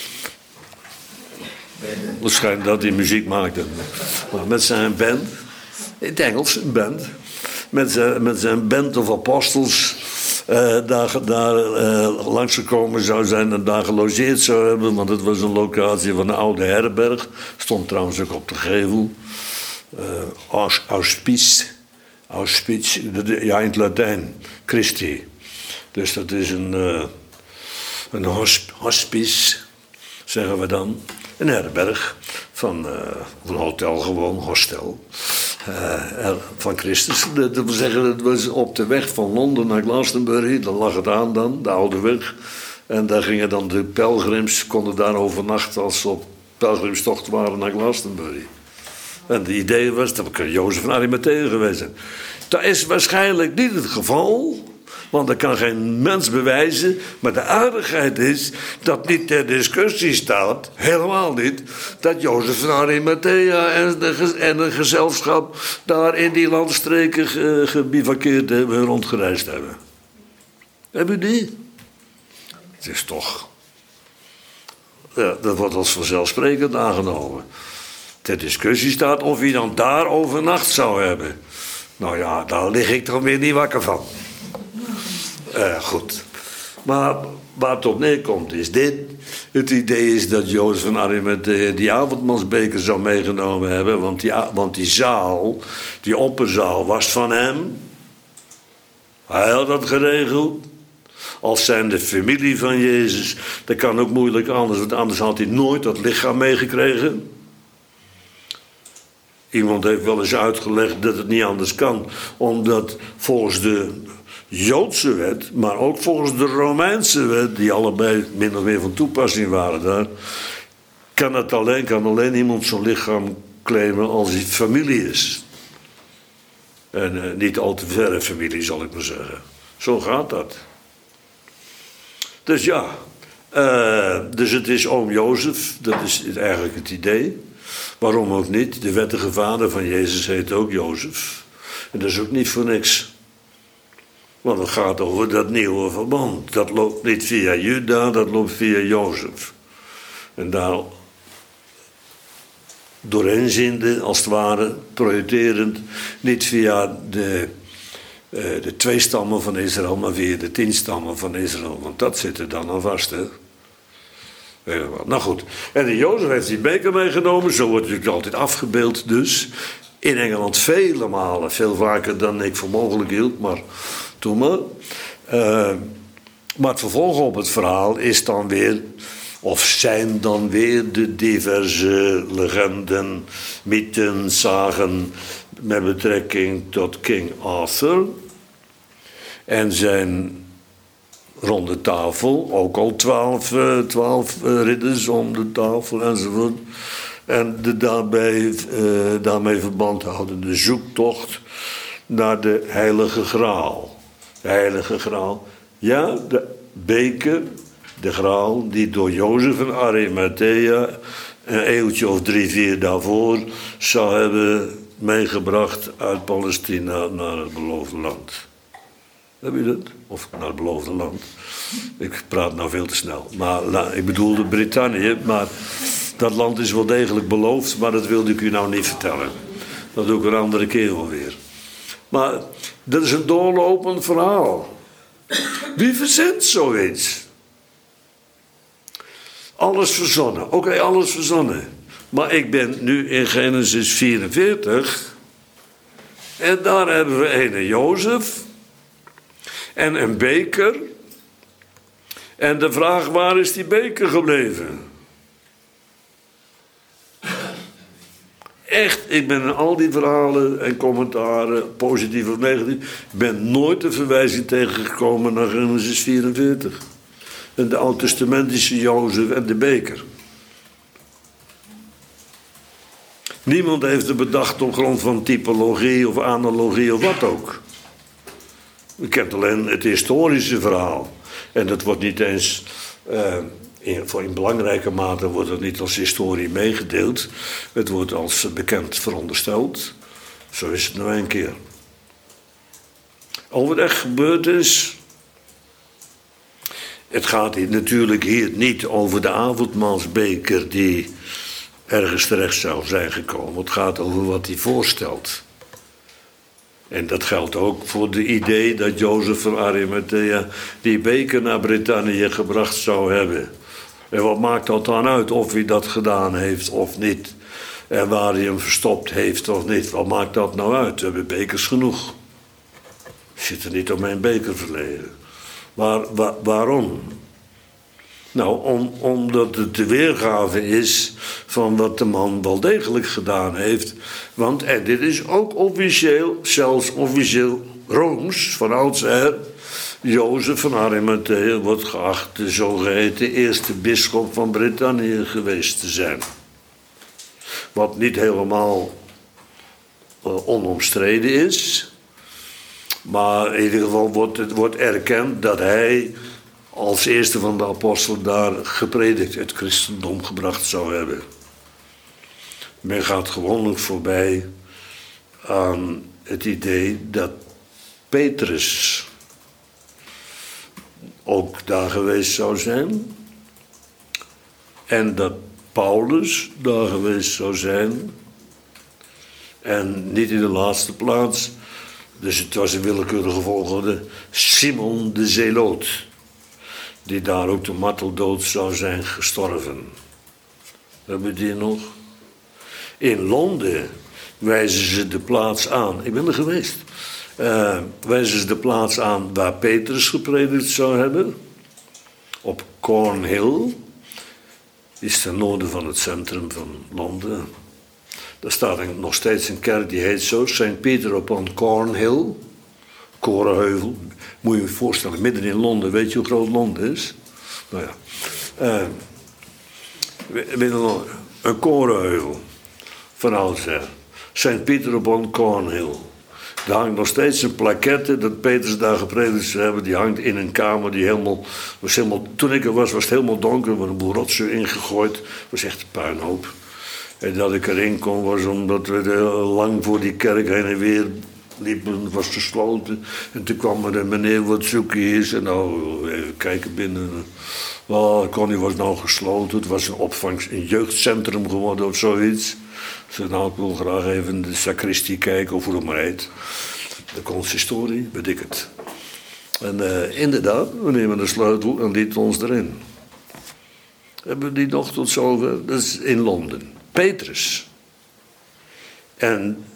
Waarschijnlijk dat hij muziek maakte. Maar met zijn band, in het Engels, een band. Met zijn, met zijn band of apostels uh, daar, daar uh, langsgekomen zou zijn en daar gelogeerd zou hebben. Want het was een locatie van een oude herberg. Stond trouwens ook op de gevel. Uh, Auspice. Auspice, ja in het Latijn. Christi. Dus dat is een, uh, een hosp, hospice, zeggen we dan. Een herberg van uh, een hotel, gewoon hostel, uh, van Christus. Dat wil zeggen, dat was op de weg van Londen naar Glastonbury. Daar lag het aan dan, de oude weg. En daar gingen dan de pelgrims, konden daar overnachten als ze op pelgrimstocht waren naar Glastonbury. En de idee was, dat kan Jozef van Arimathea geweest zijn. Dat is waarschijnlijk niet het geval... Want dat kan geen mens bewijzen. Maar de aardigheid is dat niet ter discussie staat, helemaal niet, dat Jozef van Arimathea en, de, en een gezelschap daar in die landstreken ge, gebivakkeerd hebben, rondgereisd hebben. Hebben die? Het is toch Ja, dat wordt als vanzelfsprekend aangenomen. Ter discussie staat of hij dan daar overnacht zou hebben. Nou ja, daar lig ik toch weer niet wakker van. Uh, goed. Maar waar het op neerkomt is dit. Het idee is dat Jozef van Arimathea die avondmaalsbeker zou meegenomen hebben. Want die, want die zaal, die opperzaal, was van hem. Hij had dat geregeld. Als zijn de familie van Jezus. Dat kan ook moeilijk anders, want anders had hij nooit dat lichaam meegekregen. Iemand heeft wel eens uitgelegd dat het niet anders kan. Omdat volgens de Joodse wet, maar ook volgens de Romeinse wet, die allebei min of meer van toepassing waren daar, kan het alleen, kan alleen iemand zijn lichaam claimen als hij familie is. En uh, niet al te verre familie, zal ik maar zeggen. Zo gaat dat. Dus ja, uh, dus het is oom Jozef, dat is eigenlijk het idee. Waarom ook niet? De wettige vader van Jezus heet ook Jozef. En dat is ook niet voor niks. Want het gaat over dat nieuwe verband. Dat loopt niet via Juda, dat loopt via Jozef. En daar doorheen ziende, als het ware, projecterend, niet via de, uh, de twee stammen van Israël, maar via de tien stammen van Israël. Want dat zit er dan al vast, hè. Nou goed, en de Jozef heeft die beker meegenomen, zo wordt het natuurlijk altijd afgebeeld dus. In Engeland vele malen, veel vaker dan ik voor mogelijk hield, maar toen maar. Uh, maar het vervolg op het verhaal is dan weer, of zijn dan weer de diverse legenden, mythen, zagen met betrekking tot King Arthur en zijn ronde tafel, ook al twaalf, uh, twaalf uh, ridders om de tafel enzovoort. En de daarbij, uh, daarmee verband houdende zoektocht naar de Heilige Graal. De Heilige Graal, ja, de beker, de graal, die door Jozef van Arimathea een eeuwtje of drie, vier daarvoor zou hebben meegebracht uit Palestina naar het beloofde land. Heb je dat? Of naar het beloofde land. Ik praat nou veel te snel. Maar ik bedoelde Brittannië, maar dat land is wel degelijk beloofd, maar dat wilde ik u nou niet vertellen. Dat doe ik een andere keer wel weer. Maar dat is een doorlopend verhaal. Wie verzint zoiets? Alles verzonnen. Oké, okay, alles verzonnen. Maar ik ben nu in Genesis vierenveertig. En daar hebben we ene Jozef. En een beker. En de vraag, waar is die beker gebleven? Echt, ik ben in al die verhalen en commentaren, positief of negatief, ik ben nooit een verwijzing tegengekomen naar Genesis vierenveertig. En de oud-testamentische Jozef en de beker. Niemand heeft het bedacht op grond van typologie of analogie of wat ook. Ik heb alleen het historische verhaal. En dat wordt niet eens, uh, in, voor in belangrijke mate wordt het niet als historie meegedeeld. Het wordt als bekend verondersteld. Zo is het nou een keer. Over wat echt gebeurd is. Het gaat hier natuurlijk hier niet over de avondmaalsbeker die ergens terecht zou zijn gekomen. Het gaat over wat hij voorstelt. En dat geldt ook voor de idee dat Jozef van Arimathea die beker naar Brittannië gebracht zou hebben. En wat maakt dat dan uit of hij dat gedaan heeft of niet? En waar hij hem verstopt heeft of niet? Wat maakt dat nou uit? We hebben bekers genoeg. Ik zit er niet om mijn beker verleden. Maar wa- waarom? Nou, om, omdat het de weergave is van wat de man wel degelijk gedaan heeft. Want, en dit is ook officieel, zelfs officieel Rooms, van oudsher. Jozef van Arimathea wordt geacht de zogeheten eerste bisschop van Brittannië geweest te zijn. Wat niet helemaal uh, onomstreden is. Maar in ieder geval wordt het wordt erkend dat hij als eerste van de apostelen daar gepredikt, het christendom gebracht zou hebben. Men gaat gewoonlijk voorbij aan het idee dat Petrus ook daar geweest zou zijn. En dat Paulus daar geweest zou zijn. En niet in de laatste plaats, dus het was een willekeurige volgorde, Simon de Zeloot. Die daar ook de marteldood zou zijn gestorven. Hebben we die nog? In Londen wijzen ze de plaats aan. Ik ben er geweest. Uh, wijzen ze de plaats aan waar Petrus gepredikt zou hebben. Op Cornhill. Is ten noorden van het centrum van Londen. Daar staat een, nog steeds een kerk die heet zo. Saint Peter upon Cornhill. Korenheuvel. Moet je je voorstellen, midden in Londen. Weet je hoe groot Londen is? Nou ja. Uh, midden in Londen. Een korenheuvel. Van oudsher. Saint Peter upon Cornhill. Daar hangt nog steeds een plaquette dat Petrus daar gepredikt zou hebben. Die hangt in een kamer die helemaal, was helemaal... Toen ik er was, was het helemaal donker. Er was een boel rotzooi ingegooid. Het was echt een puinhoop. En dat ik erin kon was omdat we lang voor die kerk heen en weer liepen. Het was gesloten. En toen kwam er een meneer wat zoeken is. En nou, even kijken binnen. Well, Connie was nou gesloten. Het was een opvang, een jeugdcentrum geworden of zoiets. Dus nou, ik wil graag even de sacristie kijken of hoe het maar heet. De consistorie, weet ik het. En uh, inderdaad, we nemen de sleutel en lieten ons erin. Hebben we die nog tot zover? Dat is in Londen. Petrus. En,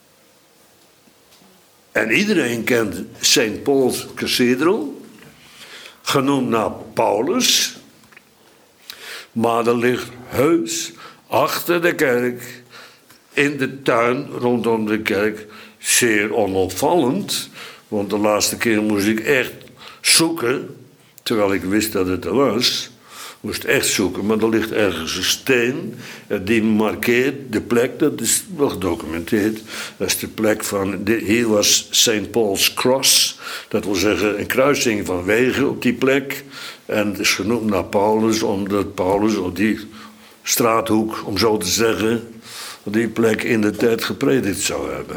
en iedereen kent Saint Paul's Cathedral. Genoemd naar Paulus. Maar er ligt heus achter de kerk, in de tuin rondom de kerk, zeer onopvallend. Want de laatste keer moest ik echt zoeken, terwijl ik wist dat het er was. Moest echt zoeken, maar er ligt ergens een steen die markeert de plek, dat is wel gedocumenteerd. Dat is de plek van, hier was Saint Paul's Cross, dat wil zeggen een kruising van wegen op die plek. En het is genoemd naar Paulus, omdat Paulus op die straathoek, om zo te zeggen, op die plek in de tijd gepredikt zou hebben.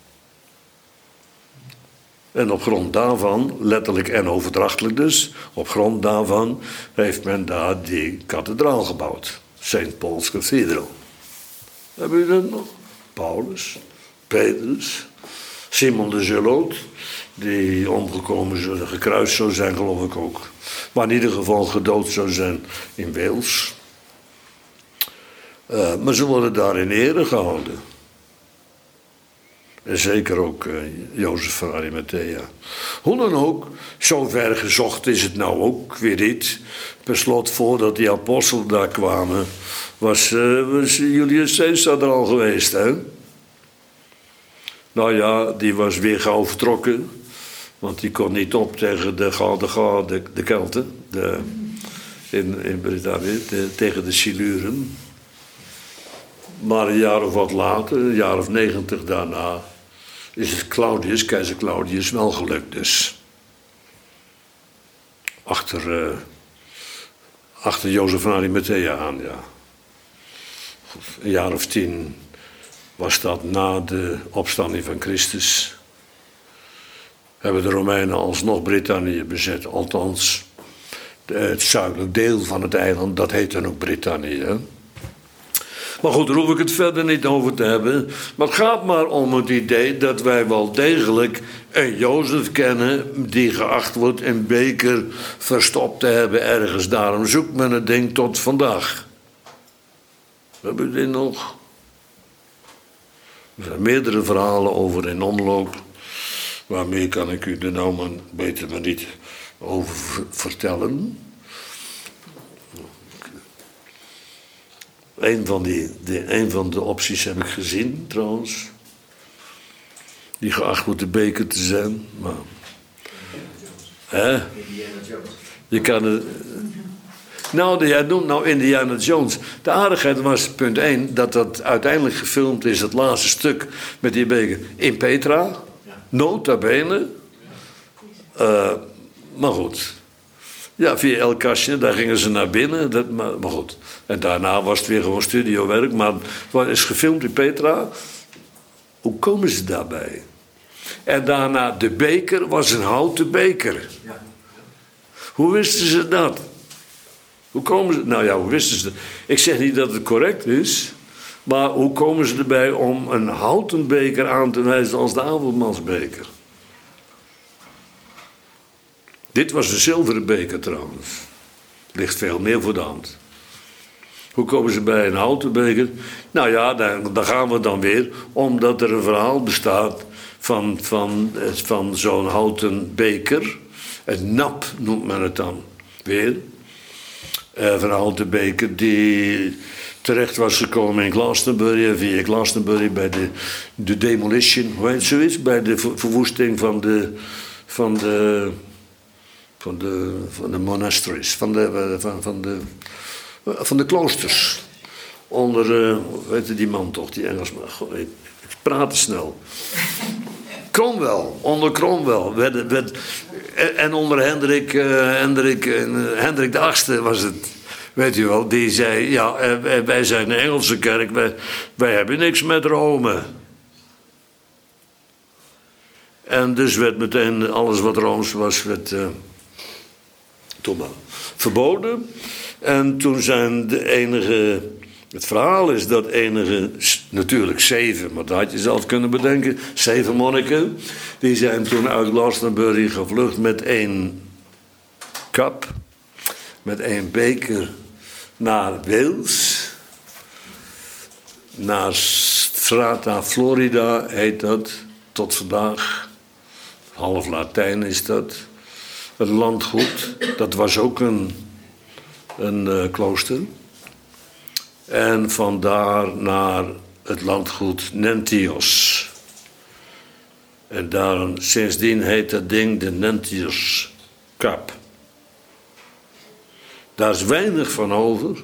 En op grond daarvan, letterlijk en overdrachtelijk dus, op grond daarvan heeft men daar die kathedraal gebouwd. Saint Paul's Cathedral. Hebben jullie dat nog? Paulus, Petrus, Simon de Zeloot, die omgekomen zou, gekruist zou zijn, geloof ik ook. Maar in ieder geval gedood zou zijn in Wales. Uh, maar ze worden daar in ere gehouden. En zeker ook uh, Jozef van Arimathea. Hoe dan ook, zo ver gezocht is het nou ook weer niet. Per slot, voordat die apostelen daar kwamen, was, uh, was Julius Caesar er al geweest, hè? Nou ja, die was weer gauw vertrokken. Want die kon niet op tegen de, de, de, de Kelten. De, in, in Brittannië, de, tegen de Siluren. Maar een jaar of wat later, een jaar of negentig daarna, is het Claudius, keizer Claudius, wel gelukt dus. Achter, uh, achter Jozef van Arimathea aan, ja. Een jaar of tien was dat na de opstanding van Christus. Hebben de Romeinen alsnog Brittannië bezet. Althans, het zuidelijk deel van het eiland, dat heet dan ook Brittannië, hè? Maar goed, daar hoef ik het verder niet over te hebben. Maar het gaat maar om het idee dat wij wel degelijk een Jozef kennen die geacht wordt een beker verstopt te hebben ergens. Daarom zoekt men het ding tot vandaag. Hebben we dit nog? Er zijn meerdere verhalen over in omloop. Waarmee kan ik u er nou maar beter maar niet over vertellen. Een van, die, de, een van de opties heb ik gezien, trouwens. Die geacht wordt de beker te zijn. Maar, hè? Je kan het... Nou, jij noemt nou Indiana Jones. De aardigheid was, punt één, dat dat uiteindelijk gefilmd is, het laatste stuk met die beker, in Petra. Nota bene. Uh, maar goed. Ja, via El Kastje, daar gingen ze naar binnen. Dat, maar, maar goed. En daarna was het weer gewoon studiowerk. Maar het is gefilmd in Petra. Hoe komen ze daarbij? En daarna, de beker was een houten beker. Hoe wisten ze dat? Hoe komen ze... Nou ja, hoe wisten ze... Ik zeg niet dat het correct is... Maar hoe komen ze erbij om een houten beker aan te wijzen als de avondmaalsbeker? Dit was een zilveren beker trouwens. Ligt veel meer voor de hand. Hoe komen ze bij een houten beker? Nou ja, daar, daar gaan we dan weer. Omdat er een verhaal bestaat van, van, van zo'n houten beker. Een nap noemt men het dan weer. Uh, van een houten beker die terecht was gekomen in Glastonbury. Via Glastonbury bij de, de demolition, hoe heet zoiets? Bij de verwoesting van de... Van de Van de, van de monasteries, van de, van, van de, van de kloosters. Onder, uh, hoe heette die man toch, die Engelsman? Goh, ik, ik praat te snel. Cromwell, onder Cromwell. Werd, werd, en onder Hendrik, uh, Hendrik, uh, Hendrik de Achtste was het. Weet u wel, die zei, ja, uh, wij zijn de Engelse kerk, wij, wij hebben niks met Rome. En dus werd meteen alles wat Rooms was, werd... Uh, Thomas, verboden. En toen zijn de enige... Het verhaal is dat enige... Natuurlijk zeven, maar dat had je zelf kunnen bedenken. Zeven monniken. Die zijn toen uit Glastonbury gevlucht met één kap. Met één beker naar Wales. Naar Strata Florida heet dat. Tot vandaag. Half Latijn is dat. Het landgoed, dat was ook een, een uh, klooster. En vandaar naar het landgoed Nentios. En daar, sindsdien heet dat ding de Nentios Cup. Daar is weinig van over.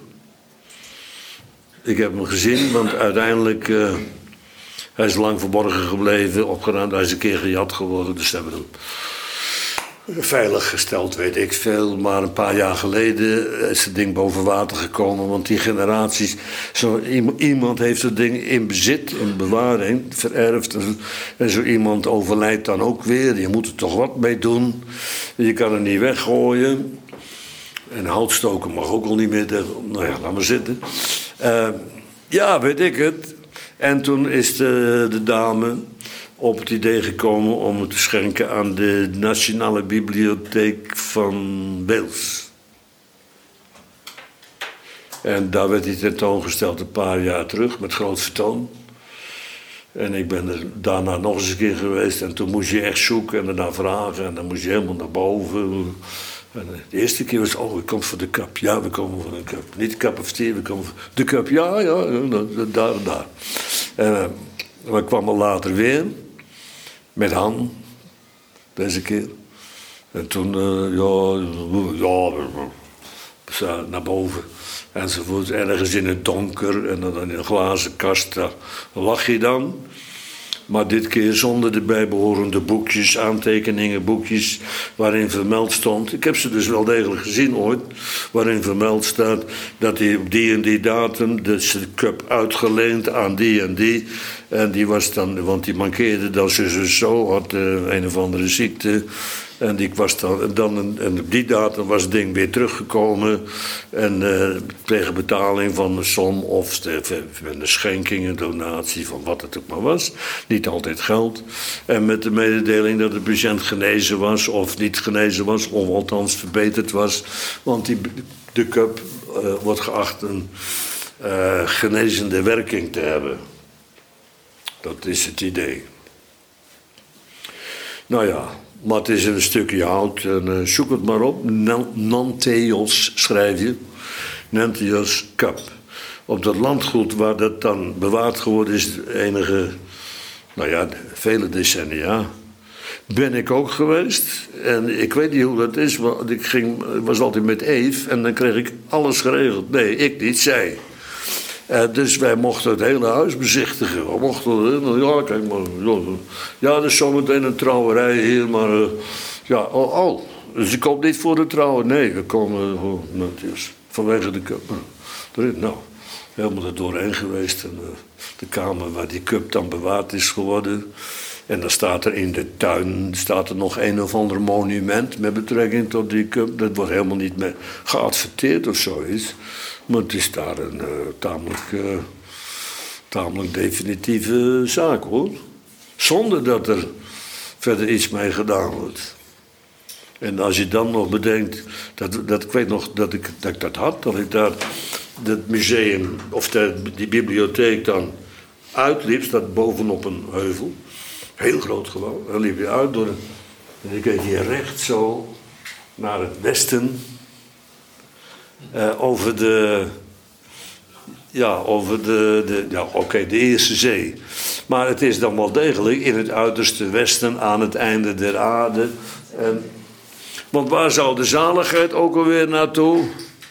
Ik heb hem gezien, want uiteindelijk... Uh, hij is lang verborgen gebleven, opgeruimd. Hij is een keer gejat geworden, dus ze hebben hem... veilig gesteld, weet ik veel. Maar een paar jaar geleden is het ding boven water gekomen. Want die generaties... Zo, iemand heeft het ding in bezit, in bewaring, vererfd. En zo iemand overlijdt dan ook weer. Je moet er toch wat mee doen. Je kan het niet weggooien. En houtstoken mag ook al niet meer. Nou ja, laat maar zitten. Uh, ja, weet ik het. En toen is de, de dame... op het idee gekomen om het te schenken aan de Nationale Bibliotheek van Wales. En daar werd hij tentoongesteld een paar jaar terug, met groot vertoon. En ik ben er daarna nog eens een keer geweest en toen moest je echt zoeken en daarna vragen en dan moest je helemaal naar boven. En de eerste keer was, oh, ik kom voor de cup. Ja, we komen voor een cup. Niet de cup of tea, we komen voor de cup. Ja, ja, daar en daar. En, uh, maar ik kwam al later weer. Met Han, deze keer. En toen, uh, ja, ja, naar boven. Enzovoort, ergens in het donker en dan in een glazen kast, daar lag je dan. Maar dit keer zonder de bijbehorende boekjes, aantekeningen, boekjes, waarin vermeld stond. Ik heb ze dus wel degelijk gezien ooit. Waarin vermeld staat dat hij op die en die datum de cup uitgeleend aan die en die. En die was dan, want die mankeerde dan zo, zo had uh, een of andere ziekte. En die was dan, dan, en op die datum was het ding weer teruggekomen. En uh, tegen betaling van een som of de, een schenking, een donatie, van wat het ook maar was. Niet altijd geld. En met de mededeling dat de patiënt genezen was of niet genezen was, of althans verbeterd was. Want die, de cup uh, wordt geacht een uh, genezende werking te hebben. Dat is het idee. Nou ja, maar het is een stukje hout. En, uh, zoek het maar op. Nanteos schrijf je. Nanteos Cup. Op dat landgoed waar dat dan bewaard geworden is, enige, nou ja, vele decennia, ben ik ook geweest. En ik weet niet hoe dat is, want ik ging, was altijd met Eve en dan kreeg ik alles geregeld. Nee, ik niet, zij. Uh, dus wij mochten het hele huis bezichtigen. We mochten, ja, kijk maar. Ja, er is zometeen een trouwerij hier, maar. Uh, ja, oh, oh. Dus ik kom niet voor de trouwen. Nee, we komen oh, netjes, vanwege de cup. Uh, nou, helemaal er doorheen geweest. En, uh, de kamer waar die cup dan bewaard is geworden. En dan staat er in de tuin staat er nog een of ander monument met betrekking tot die cup. Dat wordt helemaal niet meer geadverteerd of zoiets. Maar het is daar een uh, tamelijk, uh, tamelijk definitieve zaak, hoor. Zonder dat er verder iets mee gedaan wordt. En als je dan nog bedenkt, dat, dat ik weet nog dat ik, dat ik dat had, dat ik daar dat museum, of de, die bibliotheek dan uitliep, staat bovenop een heuvel. Heel groot gebouw. Dan liep je uit door een, en dan keek je recht zo naar het westen. Uh, over de, ja, over de, de ja, oké, okay, de Eerste Zee. Maar het is dan wel degelijk in het uiterste westen, aan het einde der aarde. En, want waar zou de zaligheid ook alweer naartoe?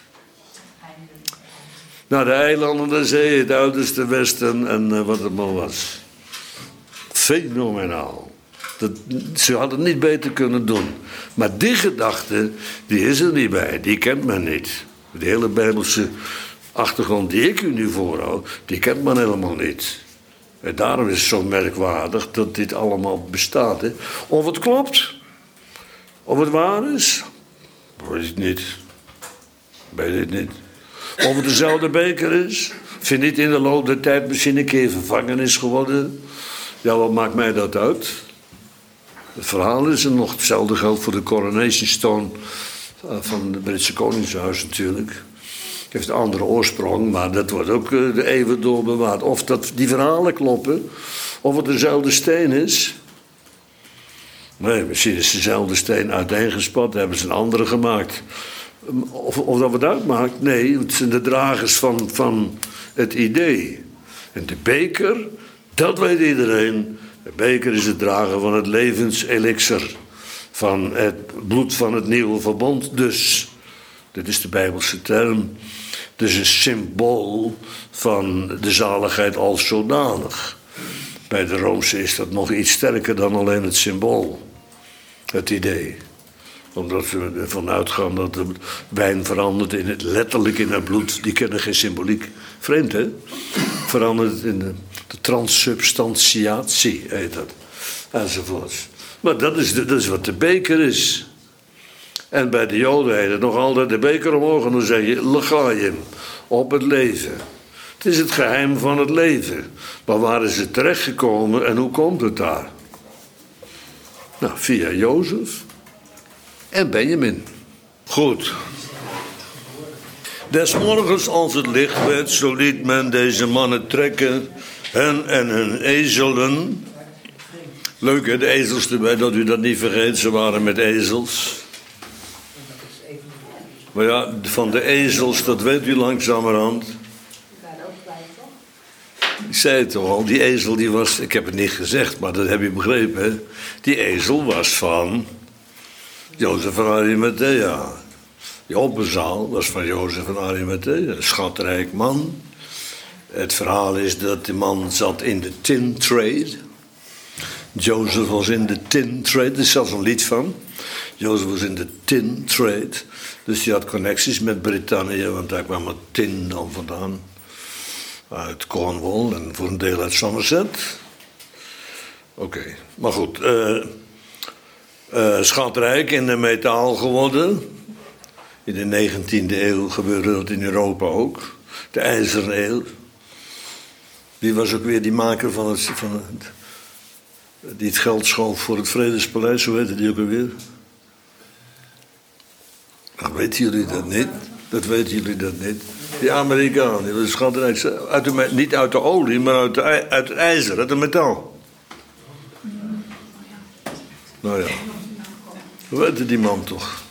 Naar de eilanden der zee, het uiterste westen en uh, wat het maar was. Fenomenaal. Dat, ze hadden het niet beter kunnen doen. Maar die gedachte, die is er niet bij. Die kent men niet. De hele Bijbelse achtergrond die ik u nu voorhoud, die kent men helemaal niet. En daarom is het zo merkwaardig dat dit allemaal bestaat. Hè. Of het klopt, of het waar is, weet ik niet. Weet ik niet. Of het dezelfde beker is, of je niet in de loop der tijd misschien een keer vervangen is geworden. Ja, wat maakt mij dat uit? Het verhaal is er nog. Hetzelfde geldt voor de Coronation Stone van het Britse Koningshuis natuurlijk. Het heeft een andere oorsprong, maar dat wordt ook de eeuwen door bewaard. Of dat die verhalen kloppen, of het dezelfde steen is. Nee, misschien is dezelfde steen uiteengespat, hebben ze een andere gemaakt. Of, of dat wat uitmaakt? Nee, het zijn de dragers van, van het idee. En de beker, dat weet iedereen. De beker is het drager van het levenselixer. Van het bloed van het nieuwe verbond. Dus, dit is de Bijbelse term. Dus een symbool van de zaligheid als zodanig. Bij de Roomse is dat nog iets sterker dan alleen het symbool. Het idee. Omdat we ervan uitgaan dat de wijn verandert in het, letterlijk in het bloed. Die kennen geen symboliek. Vreemd, hè? Verandert in de, de transsubstantiatie, heet dat. Enzovoorts. Maar dat is, de, dat is wat de beker is. En bij de Joden heet het nog altijd de beker omhoog. En dan zeg je, legaim, op het leven. Het is het geheim van het leven. Maar waar is het terechtgekomen en hoe komt het daar? Nou, via Jozef en Benjamin. Goed. Des morgens als het licht werd, zo liet men deze mannen trekken, hen en hun ezelen. Leuk hè, de ezels erbij, dat u dat niet vergeet, ze waren met ezels. Maar ja, van de ezels, dat weet u langzamerhand. Ik zei het toch al, die ezel die was, ik heb het niet gezegd, maar dat heb je begrepen hè. Die ezel was van Jozef van Arimathea. Die opperzaal was van Jozef van Arimathea, een schatrijk man. Het verhaal is dat die man zat in de tin trade. Jozef was in de tin trade, er is zelfs een lied van. Jozef was in de tin trade, dus hij had connecties met Brittannië, want daar kwam het tin dan vandaan. Uit Cornwall en voor een deel uit Somerset. Oké, okay. Maar goed. Uh, uh, schatrijk in de metaal geworden. In de negentiende eeuw gebeurde dat in Europa ook. De ijzeren eeuw. Wie was ook weer die maker van het, van het, die het geld schoof voor het Vredespaleis? Hoe heette die ook alweer? Nou, weten jullie dat niet? Dat weten jullie dat niet. Die Amerikaan, die was schatrijk. Uit de, niet uit de olie, maar uit, de, uit het ijzer, uit het metaal. Nou ja. Hoe heette die man toch?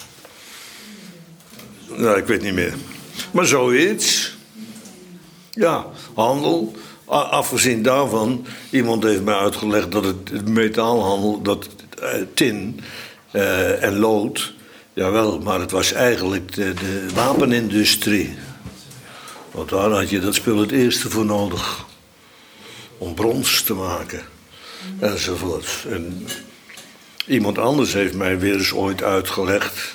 Nou, ik weet niet meer. Maar zoiets. Ja, handel. Afgezien daarvan, iemand heeft mij uitgelegd dat het, het metaalhandel, dat uh, tin uh, en lood, jawel, maar het was eigenlijk de, de wapenindustrie. Want daar had je dat spul het eerste voor nodig. Om brons te maken. Enzovoort. En iemand anders heeft mij weer eens ooit uitgelegd.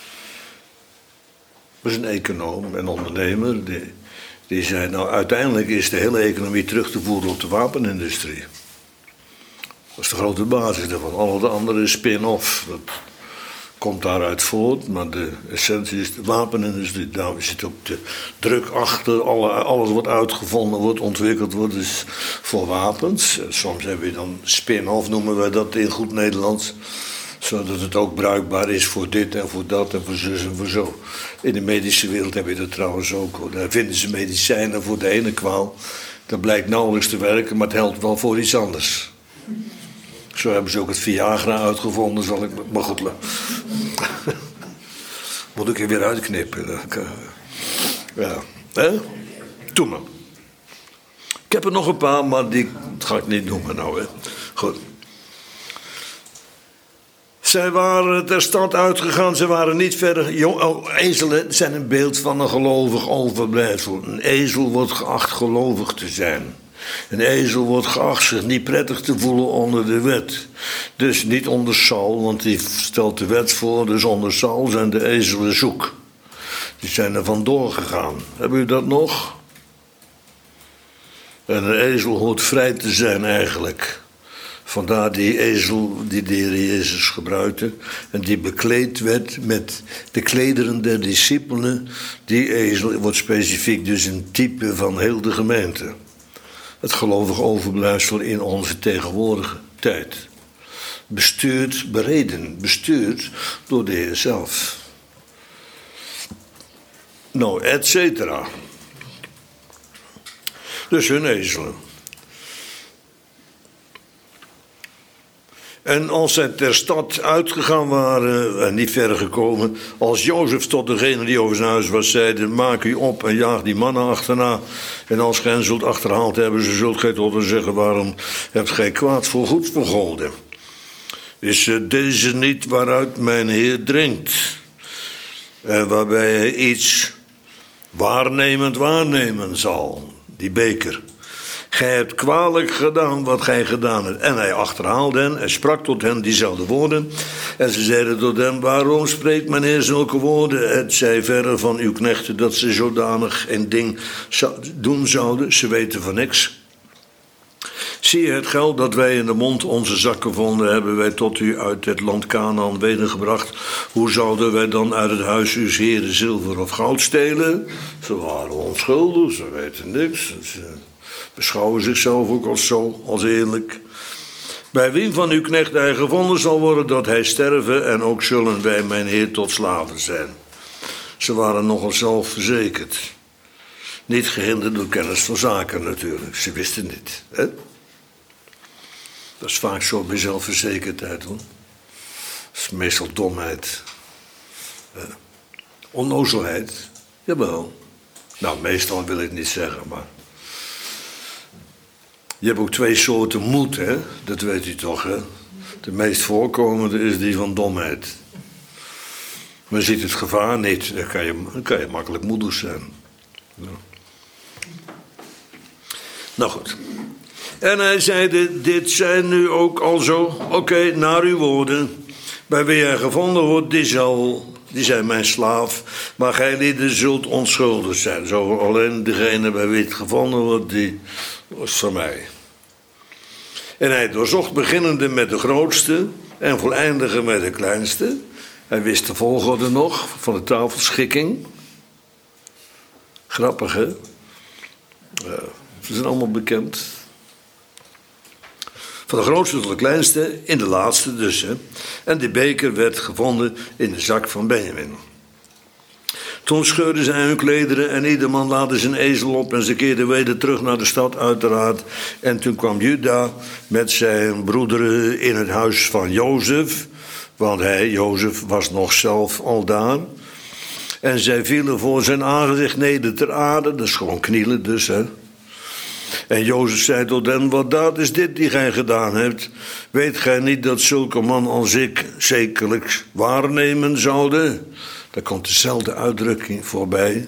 Dat is een econoom en ondernemer. Die, die zei, nou uiteindelijk is de hele economie terug te voeren op de wapenindustrie. Dat is de grote basis daarvan. Al het andere is spin-off. Dat komt daaruit voort, maar de essentie is de wapenindustrie. Daar zit ook de druk achter. Alle, alles wat uitgevonden wordt, ontwikkeld wordt, is voor wapens. Soms hebben we dan spin-off, noemen wij dat in goed Nederlands. Zodat het ook bruikbaar is voor dit en voor dat en voor zus en voor zo. In de medische wereld heb je dat trouwens ook. Daar vinden ze medicijnen voor de ene kwaal. Dat blijkt nauwelijks te werken, maar het helpt wel voor iets anders. Zo hebben ze ook het Viagra uitgevonden, zal ik... Maar goed, moet ik er weer uitknippen. Ja, hè? Doe maar. Ik heb er nog een paar, maar die ga ik niet noemen nou, hè. Goed. Zij waren ter stad uitgegaan, ze waren niet verder... Oh, ezelen zijn een beeld van een gelovig overblijfsel. Een ezel wordt geacht gelovig te zijn. Een ezel wordt geacht zich niet prettig te voelen onder de wet. Dus niet onder Saul, want die stelt de wet voor. Dus onder Saul zijn de ezelen zoek. Die zijn er vandoor gegaan. Hebben u dat nog? En een ezel hoort vrij te zijn eigenlijk. Vandaar die ezel die de Heer Jezus gebruikte. En die bekleed werd met de klederen der discipelen. Die ezel wordt specifiek dus een type van heel de gemeente. Het gelovig overblijfsel in onze tegenwoordige tijd. Bestuurd, bereden, bestuurd door de Heer zelf. Nou, et cetera. Dus hun ezelen. En als zij ter stad uitgegaan waren en niet verder gekomen, als Jozef tot degene die over zijn huis was zeide, maak u op en jaag die mannen achterna. En als gij hen zult achterhaald hebben, zo zult gij tot hen zeggen, waarom hebt gij kwaad voor goed vergolden? Is deze niet waaruit mijn Heer drinkt? En waarbij hij iets waarnemend waarnemen zal, die beker. Gij hebt kwalijk gedaan wat gij gedaan hebt. En hij achterhaalde hen en sprak tot hen diezelfde woorden. En ze zeiden tot hem, waarom spreekt meneer zulke woorden? Het zij verre van uw knechten dat ze zodanig een ding doen zouden. Ze weten van niks. Zie je het geld dat wij in de mond onze zakken vonden, hebben wij tot u uit het land Kanaan wedergebracht. Hoe zouden wij dan uit het huis uws heren zilver of goud stelen? Ze waren onschuldig, ze weten niks. Ze beschouwen zichzelf ook als zo, als eerlijk. Bij wie van uw knecht hij gevonden zal worden, dat hij sterven, en ook zullen wij mijn Heer tot slaven zijn. Ze waren nogal zelfverzekerd. Niet gehinderd door kennis van zaken natuurlijk. Ze wisten niet. Hè? Dat is vaak zo bij zelfverzekerdheid, hoor. Dat is meestal domheid. Uh, onnozelheid. Jawel. Nou, meestal wil ik niet zeggen, maar... Je hebt ook twee soorten moed, hè? Dat weet u toch, hè? De meest voorkomende is die van domheid. Maar je ziet het gevaar niet. Dan kan je, dan kan je makkelijk moedig zijn. Ja. Nou goed. En hij zeide, dit zijn nu ook al zo. Oké, okay, naar uw woorden. Bij wie hij gevonden wordt, die, zal, die zijn mijn slaaf. Maar gij lieden zult onschuldig zijn. Zo alleen degene bij wie het gevonden wordt, die was van mij. En hij doorzocht beginnende met de grootste en voleindige met de kleinste. Hij wist de volgorde nog van de tafelschikking. Grappig, hè? Ja, ze zijn allemaal bekend. Van de grootste tot de kleinste, in de laatste dus. Hè? En die beker werd gevonden in de zak van Benjamin. Toen scheurden zij hun klederen en ieder man laadde zijn ezel op en ze keerden weder terug naar de stad uiteraard. En toen kwam Juda met zijn broederen in het huis van Jozef, want hij, Jozef, was nog zelf al daar. En zij vielen voor zijn aangezicht neder ter aarde, dat is gewoon knielen dus, hè. En Jozef zei tot hen, wat daad is dit die gij gedaan hebt? Weet gij niet dat zulke man als ik zekerlijk waarnemen zouden? Daar komt dezelfde uitdrukking voorbij.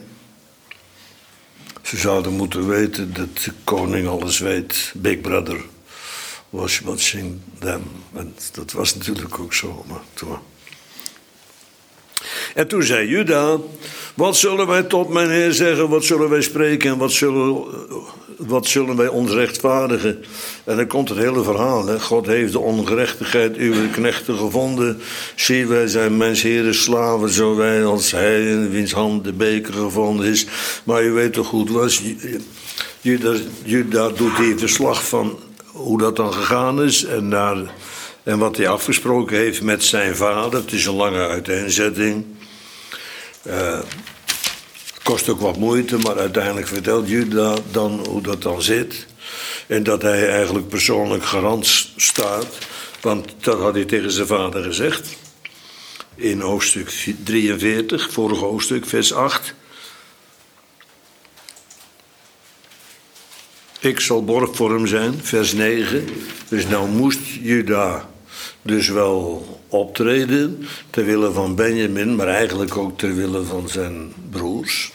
Ze zouden moeten weten dat de koning alles weet. Big Brother was watching them. En dat was natuurlijk ook zo. Maar toen... En toen zei Juda, wat zullen wij tot mijn Heer zeggen, wat zullen wij spreken en wat zullen, wat zullen wij ons rechtvaardigen? En dan komt het hele verhaal, hè? God heeft de ongerechtigheid uw knechten gevonden. Zie, wij zijn mijn Heere slaven, zo wij als hij in wiens hand de beker gevonden is. Maar u weet toch goed, was, Juda, Juda doet hier verslag van hoe dat dan gegaan is en, daar, en wat hij afgesproken heeft met zijn vader. Het is een lange uiteenzetting. Uh, kost ook wat moeite, maar uiteindelijk vertelt Juda dan hoe dat dan zit. En dat hij eigenlijk persoonlijk garant staat. Want dat had hij tegen zijn vader gezegd. In hoofdstuk drieënveertig, vorige hoofdstuk, vers acht. Ik zal borg voor hem zijn, vers negen. Dus nou moest Juda dus wel optreden ter wille van Benjamin, maar eigenlijk ook ter wille van zijn broers.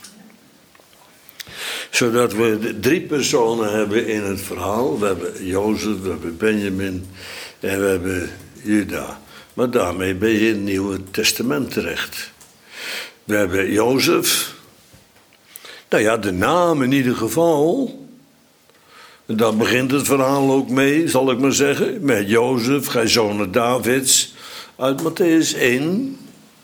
Zodat we drie personen hebben in het verhaal. We hebben Jozef, we hebben Benjamin en we hebben Juda. Maar daarmee ben je in het Nieuwe Testament terecht. We hebben Jozef. Nou ja, de naam in ieder geval. Daar begint het verhaal ook mee, zal ik maar zeggen. Met Jozef, gij zonen Davids. Uit Mattheüs één.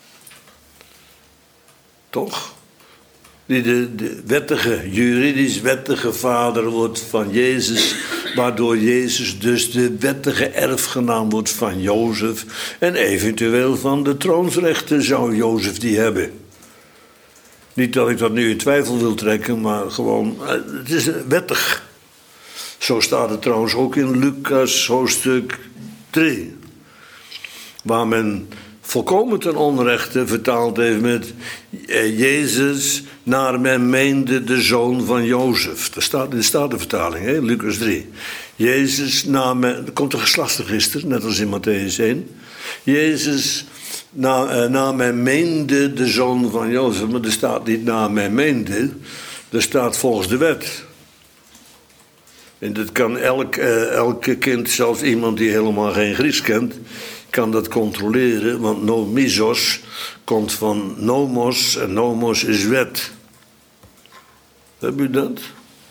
Toch? Die de, de wettige, juridisch wettige vader wordt van Jezus. Waardoor Jezus dus de wettige erfgenaam wordt van Jozef. En eventueel van de troonsrechten zou Jozef die hebben. Niet dat ik dat nu in twijfel wil trekken, maar gewoon, het is wettig. Zo staat het trouwens ook in Lucas hoofdstuk drie. Waar men volkomen ten onrechte vertaald heeft met Jezus naar men meende de zoon van Jozef. Dat staat in de Statenvertaling, hè? Lucas drie. Jezus naar men, er komt een geslachtsregister, net als in Mattheüs één. Jezus naar, naar men meende de zoon van Jozef, maar er staat niet naar men meende, er staat volgens de wet. En dat kan elk, uh, elke kind, zelfs iemand die helemaal geen Grieks kent, kan dat controleren. Want nomisos komt van nomos en nomos is wet. Heb u dat?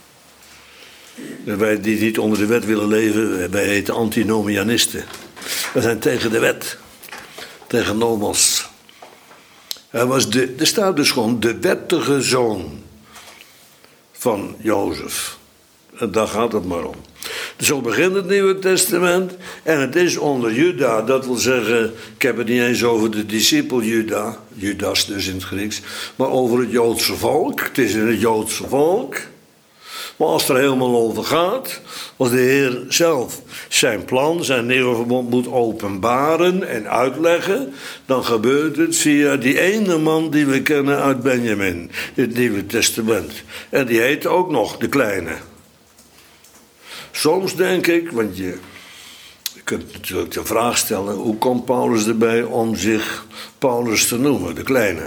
En wij die niet onder de wet willen leven, wij heten antinomianisten. We zijn tegen de wet. Tegen nomos. Hij was de, er staat dus gewoon de wettige zoon van Jozef. En daar gaat het maar om. Zo begint het Nieuwe Testament. En het is onder Juda. Dat wil zeggen, ik heb het niet eens over de discipel Juda. Judas dus in het Grieks. Maar over het Joodse volk. Het is in het Joodse volk. Maar als het er helemaal over gaat. Als de Heer zelf zijn plan, zijn nieuwe verbond moet openbaren en uitleggen. Dan gebeurt het via die ene man die we kennen uit Benjamin. In het Nieuwe Testament. En die heet ook nog de Kleine. Soms denk ik, want je, je kunt natuurlijk de vraag stellen, hoe komt Paulus erbij om zich Paulus te noemen, de Kleine?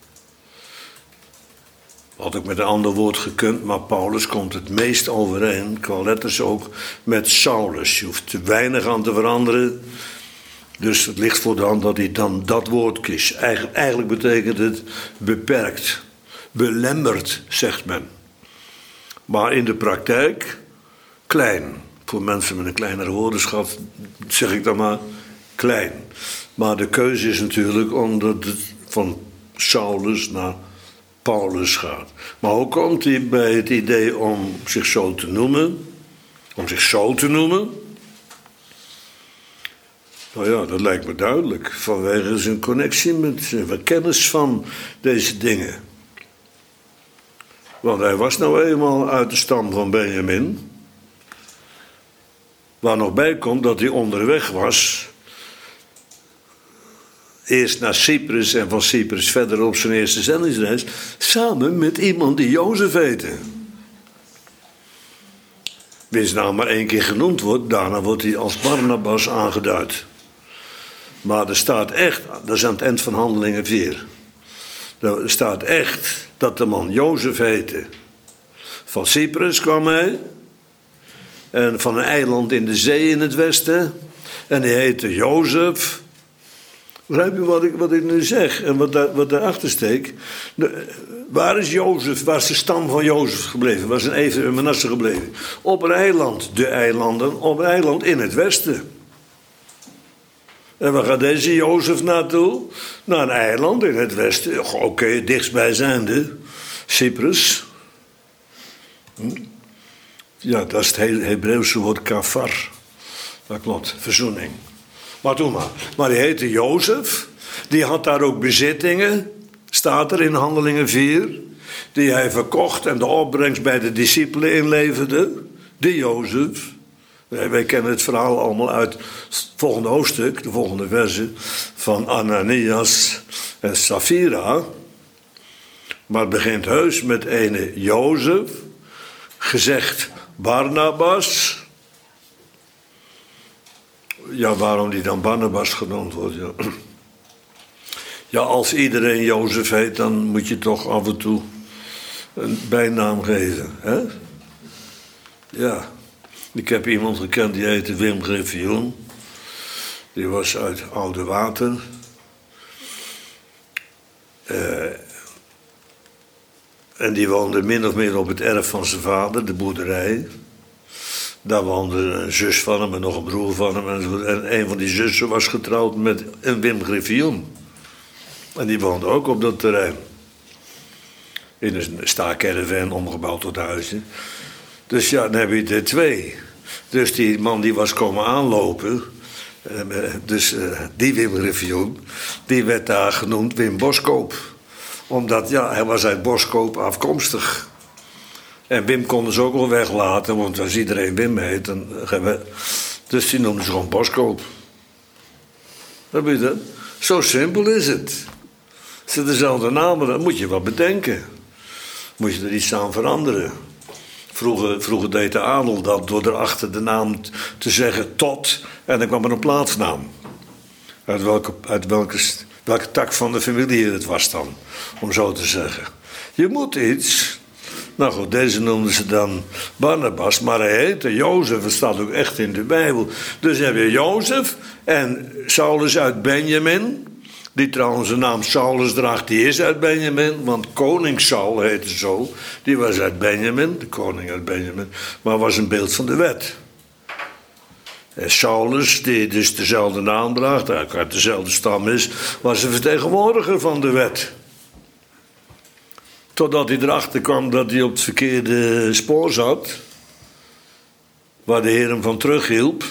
Had ik met een ander woord gekund, maar Paulus komt het meest overeen, qua letters ook, met Saulus. Je hoeft er weinig aan te veranderen, dus het ligt voor de hand dat hij dan dat woord kiest. Eigen, eigenlijk betekent het beperkt, belemmerd, zegt men. Maar in de praktijk klein. Voor mensen met een kleinere woordenschat zeg ik dan maar klein. Maar de keuze is natuurlijk omdat het van Saulus naar Paulus gaat. Maar hoe komt hij bij het idee om zich zo te noemen? Om zich zo te noemen? Nou ja, dat lijkt me duidelijk. Vanwege zijn connectie met zijn kennis van deze dingen. Want hij was nou eenmaal uit de stam van Benjamin. Waar nog bij komt dat hij onderweg was. Eerst naar Cyprus en van Cyprus verder op zijn eerste zendingsreis. Samen met iemand die Jozef heette. Wiens naam maar één keer genoemd wordt. Daarna wordt hij als Barnabas aangeduid. Maar er staat echt, dat is aan het eind van Handelingen vier. Er staat echt dat de man Jozef heette. Van Cyprus kwam hij. En van een eiland in de zee in het westen. En die heette Jozef. Begrijp je wat ik, wat ik nu zeg en wat, daar, wat daarachter steekt? De, waar is Jozef, waar is de stam van Jozef gebleven? Waar is een Ephraim en Manasse gebleven? Op een eiland, de eilanden, op een eiland in het westen. En waar gaat deze Jozef naartoe? Naar een eiland in het westen. Oké, okay, dichtstbijzijnde. Cyprus. Hm? Ja, dat is het Hebreeuwse woord kafar. Dat klopt, verzoening. Maar toen maar. Maar die heette Jozef. Die had daar ook bezittingen. Staat er in Handelingen vier. Die hij verkocht en de opbrengst bij de discipelen inleverde. Die Jozef. Wij kennen het verhaal allemaal uit het volgende hoofdstuk. De volgende verse. Van Ananias en Safira. Maar het begint heus met ene Jozef. Gezegd Barnabas. Ja, waarom die dan Barnabas genoemd wordt. Ja. ja, als iedereen Jozef heet, dan moet je toch af en toe een bijnaam geven. Hè? Ja, ik heb iemand gekend die heette Wim Griffioen. Die was uit Oude Water. Uh, en die woonde min of meer op het erf van zijn vader, de boerderij. Daar woonde een zus van hem en nog een broer van hem. En een van die zussen was getrouwd met een Wim Griffioen. En die woonde ook op dat terrein. In een staakerven omgebouwd tot huisje. Dus ja, dan heb je er twee. Dus die man die was komen aanlopen. Dus die Wim Griffioen, die werd daar genoemd Wim Boskoop. Omdat, ja, hij was uit Boskoop afkomstig. En Wim konden ze ook wel weglaten, want als iedereen Wim heet, dan gaan we... Dus die noemden ze gewoon Boskoop. Wat je dat? Zo simpel is het. Als ze dezelfde namen, dan moet je wat bedenken. Moet je er iets aan veranderen. Vroeger, vroeger deed de adel dat door erachter de naam te zeggen tot, en dan kwam er een plaatsnaam. Uit welke, uit welke, welke tak van de familie het was dan, om zo te zeggen. Je moet iets... Nou goed, deze noemden ze dan Barnabas, maar hij heette Jozef, het staat ook echt in de Bijbel. Dus heb je Jozef en Saulus uit Benjamin, die trouwens de naam Saulus draagt, die is uit Benjamin, want koning Saul heette zo, die was uit Benjamin, de koning uit Benjamin, maar was een beeld van de wet. En Saulus, die dus dezelfde naam draagt, eigenlijk uit dezelfde stam is, was een vertegenwoordiger van de wet. Totdat hij erachter kwam dat hij op het verkeerde spoor zat. Waar de Heer hem van terughielp.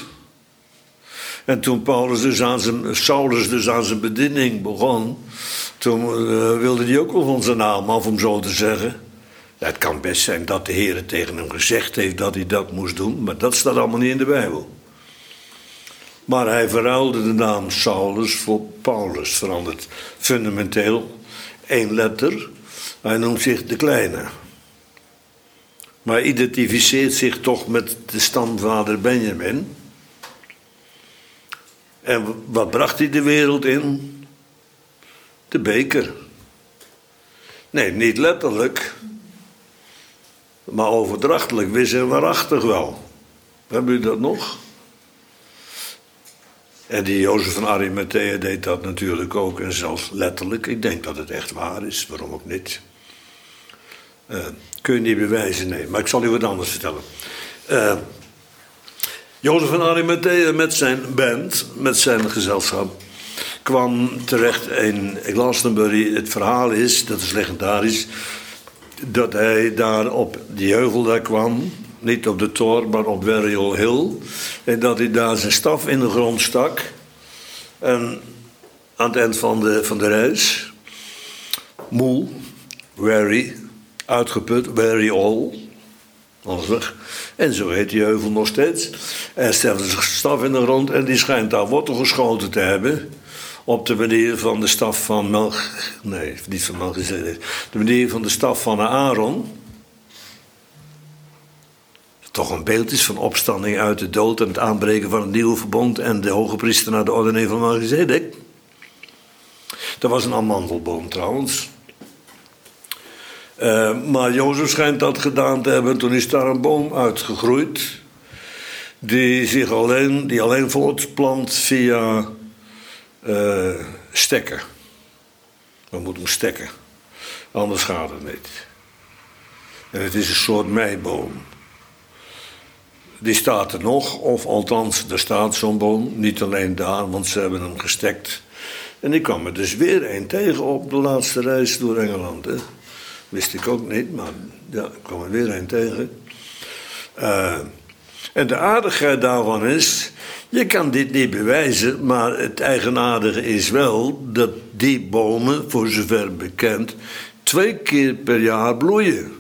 En toen Paulus dus aan zijn, Saulus dus aan zijn bediening begon. Toen uh, wilde hij ook wel van zijn naam af, om zo te zeggen. Ja, het kan best zijn dat de Heer tegen hem gezegd heeft dat hij dat moest doen. Maar dat staat allemaal niet in de Bijbel. Maar hij verruilde de naam Saulus voor Paulus. Verandert fundamenteel één letter. Hij noemt zich de Kleine. Maar hij identificeert zich toch met de stamvader Benjamin. En wat bracht hij de wereld in? De beker. Nee, niet letterlijk. Maar overdrachtelijk, wis en waarachtig wel. Hebben jullie dat nog? En die Jozef van Arimathea deed dat natuurlijk ook. En zelfs letterlijk. Ik denk dat het echt waar is. Waarom ook niet? Uh, kun je niet bewijzen, nee. Maar ik zal u wat anders vertellen. Uh, Jozef van Arimathea met zijn band, met zijn gezelschap, kwam terecht in Glastonbury. Het verhaal is, dat is legendarisch, dat hij daar op die heuvel daar kwam. Niet op de Tor, maar op Burial Hill. En dat hij daar zijn staf in de grond stak. En aan het eind van de, van de reis, moe, weary, uitgeput, weary all, alles weg. En zo heet die heuvel nog steeds. Hij stelde zijn staf in de grond en die schijnt daar wortel geschoten te hebben. Op de manier van de staf van Melch... Nee, niet van Melchizedek. De manier van de staf van Aaron. Toch een beeld is van opstanding uit de dood en het aanbreken van het nieuwe verbond en de hoge priester naar de orde van Melchizedek. Dat was een amandelboom trouwens. Uh, maar Jozef schijnt dat gedaan te hebben. Toen is daar een boom uitgegroeid. Die zich alleen, die alleen voortplant via uh, stekken. We moeten hem stekken. Anders gaat het niet. En het is een soort meiboom. Die staat er nog, of althans, er staat zo'n boom. Niet alleen daar, want ze hebben hem gestekt. En ik kwam er dus weer een tegen op de laatste reis door Engeland. Hè. Wist ik ook niet, maar ja, ik kwam er weer een tegen. Uh, en de aardigheid daarvan is, je kan dit niet bewijzen, maar het eigenaardige is wel dat die bomen, voor zover bekend, twee keer per jaar bloeien.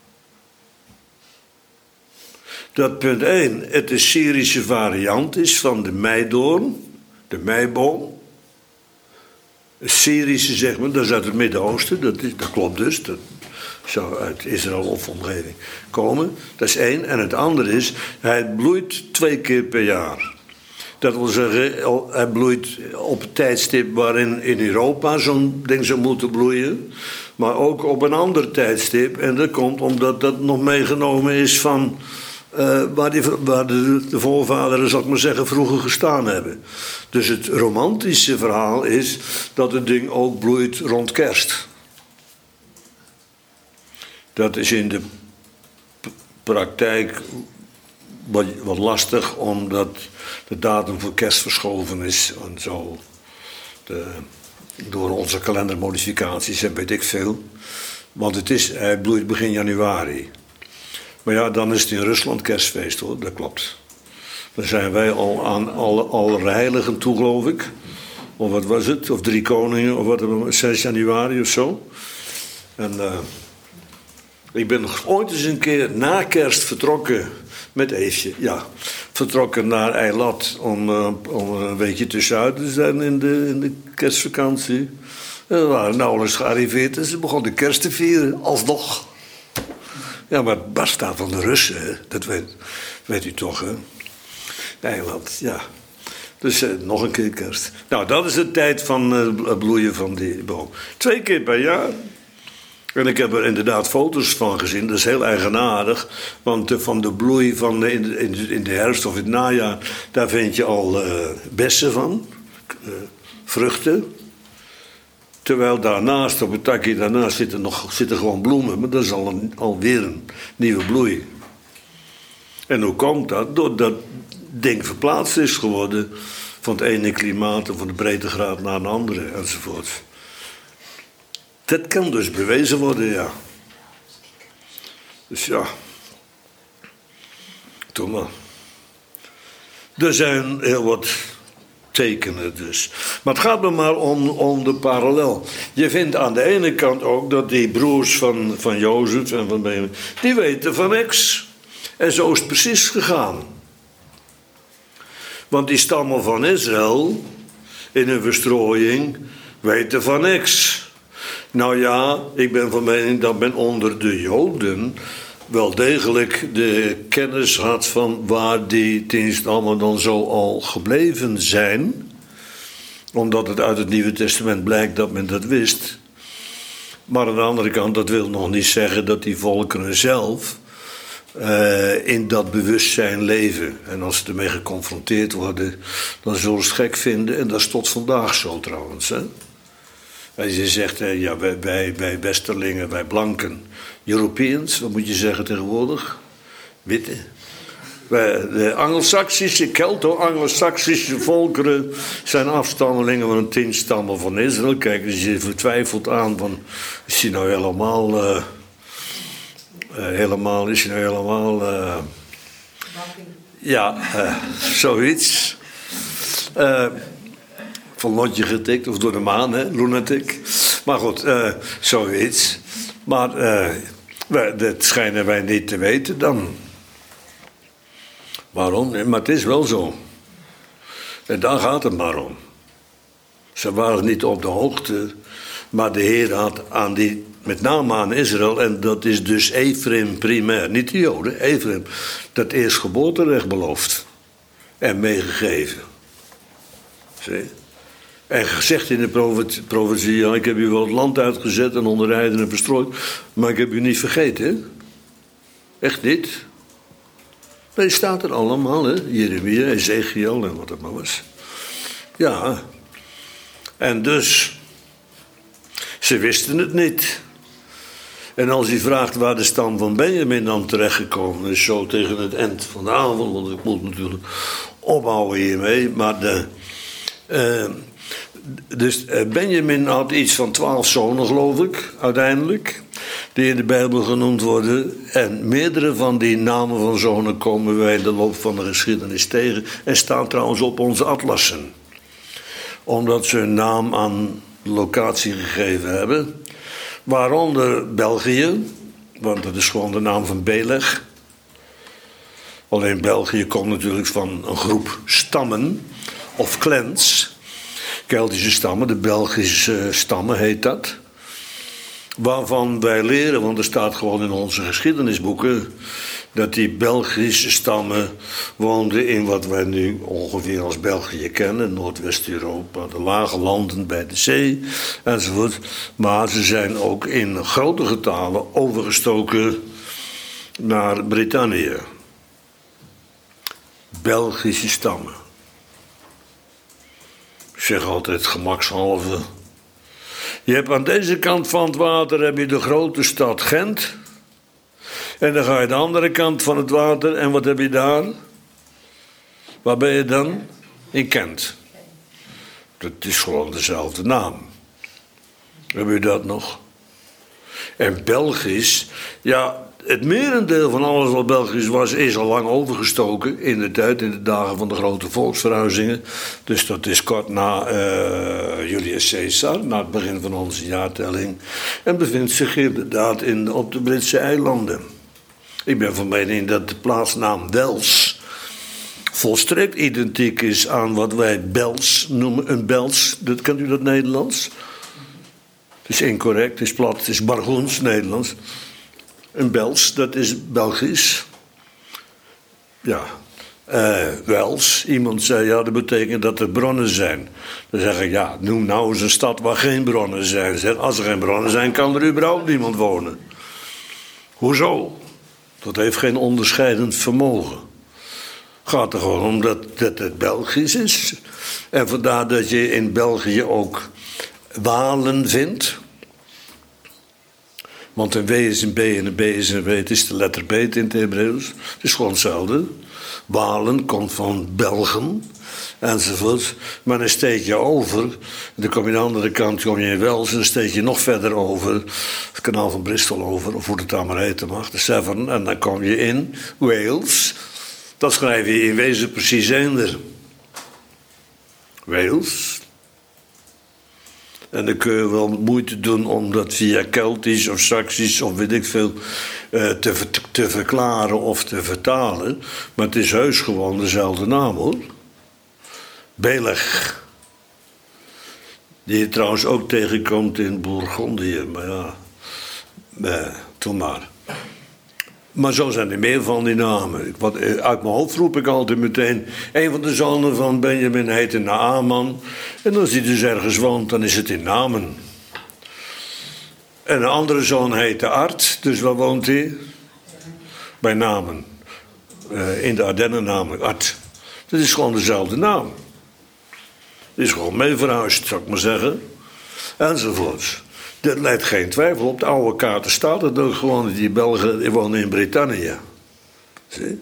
Dat punt één, het een Syrische variant is van de meidoorn, de meiboom. Een Syrische, zeg maar, dat is uit het Midden-Oosten, dat, dat klopt dus, dat zou uit Israël of omgeving komen. Dat is één. En het andere is, hij bloeit twee keer per jaar. Dat wil zeggen, hij bloeit op het tijdstip waarin in Europa zo'n ding zou moeten bloeien. Maar ook op een ander tijdstip. En dat komt omdat dat nog meegenomen is van uh, waar, die, waar de, de voorvaderen, zal ik maar zeggen, vroeger gestaan hebben. Dus het romantische verhaal is dat het ding ook bloeit rond kerst. Dat is in de praktijk wat, wat lastig, omdat de datum voor kerst verschoven is en zo. De, door onze kalendermodificaties en weet ik veel. Want het is, hij bloeit begin januari. Maar ja, dan is het in Rusland kerstfeest hoor, dat klopt. Dan zijn wij al aan alle, alle heiligen toe, geloof ik. Of wat was het? Of drie koningen, of wat, zes januari of zo. En uh, ik ben nog ooit eens een keer na kerst vertrokken met Eefje, ja. Vertrokken naar Eilat om, uh, om een weekje tussenuit te zijn in de, in de kerstvakantie. En we waren nauwelijks gearriveerd en ze begon de kerst te vieren, alsnog. Ja, maar het barst daar van de Russen, hè? Dat weet, weet u toch, hè? Eiland, ja. Dus uh, nog een keer kerst. Nou, dat is de tijd van uh, het bloeien van die boom. Twee keer per jaar. En ik heb er inderdaad foto's van gezien. Dat is heel eigenaardig. Want uh, van de bloei van de, in, de, in, de, in de herfst of het najaar, daar vind je al uh, bessen van. Uh, vruchten. Terwijl daarnaast, op het takje daarnaast, zitten, nog, zitten gewoon bloemen. Maar dat is al een, alweer een nieuwe bloei. En hoe komt dat? Doordat ding verplaatst is geworden van het ene klimaat of van de breedtegraad naar een andere enzovoort. Dat kan dus bewezen worden, ja. Dus ja. Doe maar. Er zijn heel wat tekenen dus. Maar het gaat me maar om, om de parallel. Je vindt aan de ene kant ook dat die broers van, van Jozef en van Benjamin, die weten van niks. En zo is het precies gegaan. Want die stammen van Israël, in hun verstrooiing, weten van niks. Nou ja, ik ben van mening dat men onder de Joden wel degelijk de kennis had van waar die tien stammen dan zo al gebleven zijn. Omdat het uit het Nieuwe Testament blijkt dat men dat wist. Maar aan de andere kant, dat wil nog niet zeggen dat die volkeren zelf Uh, in dat bewustzijn leven. En als ze ermee geconfronteerd worden, dan zullen ze het gek vinden. En dat is tot vandaag zo trouwens. Hè? Als je zegt, uh, ja, wij, wij, wij Westerlingen, wij blanken, Europeans, wat moet je zeggen tegenwoordig? Witte. Wij, de Anglo-Saxische, Kelto-Anglo-Saxische volkeren zijn afstammelingen van een tien stammen van Israël. Kijk, als je vertwijfelt aan van, is die nou helemaal Uh, Uh, helemaal, is hij nou helemaal Uh, ja, uh, zoiets. Uh, van lotje getikt, of door de maan, hè, lunatic. Maar goed, uh, zoiets. Maar uh, wij, dat schijnen wij niet te weten dan. Waarom? Nee, maar het is wel zo. En daar gaat het maar om. Ze waren niet op de hoogte, maar de Heer had aan die, met name aan Israël, en dat is dus Ephraim primair, niet de Joden, Ephraim, dat eerstgeboorterecht beloofd en meegegeven. Zie? En gezegd in de profetie, ja, ik heb u wel het land uitgezet en onder heidenen verstrooid, maar ik heb u niet vergeten, hè? Echt niet. Nee, staat er allemaal, hè? Jeremia, Ezekiel en wat het maar was. Ja. En dus, ze wisten het niet. En als u vraagt waar de stam van Benjamin dan terechtgekomen is, zo tegen het eind van de avond, want ik moet natuurlijk ophouden hiermee, maar de, uh, dus Benjamin had iets van twaalf zonen, geloof ik, uiteindelijk, die in de Bijbel genoemd worden. En meerdere van die namen van zonen komen wij in de loop van de geschiedenis tegen en staan trouwens op onze atlassen. Omdat ze hun naam aan de locatie gegeven hebben. Waaronder België, want dat is gewoon de naam van Beleg. Alleen België komt natuurlijk van een groep stammen, of clans. Keltische stammen, de Belgische stammen heet dat. Waarvan wij leren, want er staat gewoon in onze geschiedenisboeken, dat die Belgische stammen woonden in wat wij nu ongeveer als België kennen, Noordwest-Europa, de lage landen bij de zee enzovoort. Maar ze zijn ook in grote getalen overgestoken naar Brittannië. Belgische stammen. Ik zeg altijd gemakshalve. Je hebt aan deze kant van het water heb je de grote stad Gent. En dan ga je de andere kant van het water. En wat heb je daar? Waar ben je dan? In Kent. Dat is gewoon dezelfde naam. Heb je dat nog? En Belgisch, ja, het merendeel van alles wat Belgisch was, is al lang overgestoken in de tijd, in de dagen van de grote volksverhuizingen. Dus dat is kort na uh, Julius Caesar, na het begin van onze jaartelling. En bevindt zich inderdaad in, op de Britse eilanden. Ik ben van mening dat de plaatsnaam Wels volstrekt identiek is aan wat wij Bels noemen. Een Bels, dat, kent u dat Nederlands? Het is incorrect, het is plat, het is Bargoens Nederlands. Een Bels, dat is Belgisch. Ja, uh, Wels. Iemand zei, ja, dat betekent dat er bronnen zijn. Dan zeg ik, ja, noem nou eens een stad waar geen bronnen zijn. Zeg, als er geen bronnen zijn, kan er überhaupt niemand wonen. Hoezo? Dat heeft geen onderscheidend vermogen. Gaat er gewoon om dat, dat het Belgisch is. En vandaar dat je in België ook Walen vindt. Want een W is een B en een B is een W. Het is de letter B in het Hebreeuws. Het is gewoon hetzelfde. Walen komt van Belgen enzovoort. Maar een steekje over. Dan kom je aan de andere kant, kom je in Wels. En dan steek je nog verder over. Het kanaal van Bristol over. Of hoe het dan maar heten mag. De Severn. En dan kom je in Wales. Dat schrijf je in wezen precies eender. Wales. En dan kun je wel moeite doen om dat via Keltisch of Saxisch of weet ik veel uh, te, te verklaren of te vertalen. Maar het is heus gewoon dezelfde naam, hoor. Beleg. Die je trouwens ook tegenkomt in Bourgondië. Maar ja, eh, toen maar. Maar zo zijn er meer van die namen. Wat, uit mijn hoofd roep ik altijd meteen. Een van de zonen van Benjamin heette Naaman. En als hij dus ergens woont, dan is het in Namen. En een andere zoon heette Art. Dus waar woont hij? Bij Namen. Uh, in de Ardennen namelijk, Art. Dat is gewoon dezelfde naam. Die is gewoon mee verhuisd, zou ik maar zeggen. Enzovoorts. Dat leidt geen twijfel. Op de oude kaarten staat het ook gewoon. Die Belgen die wonen in Brittannië. Zie?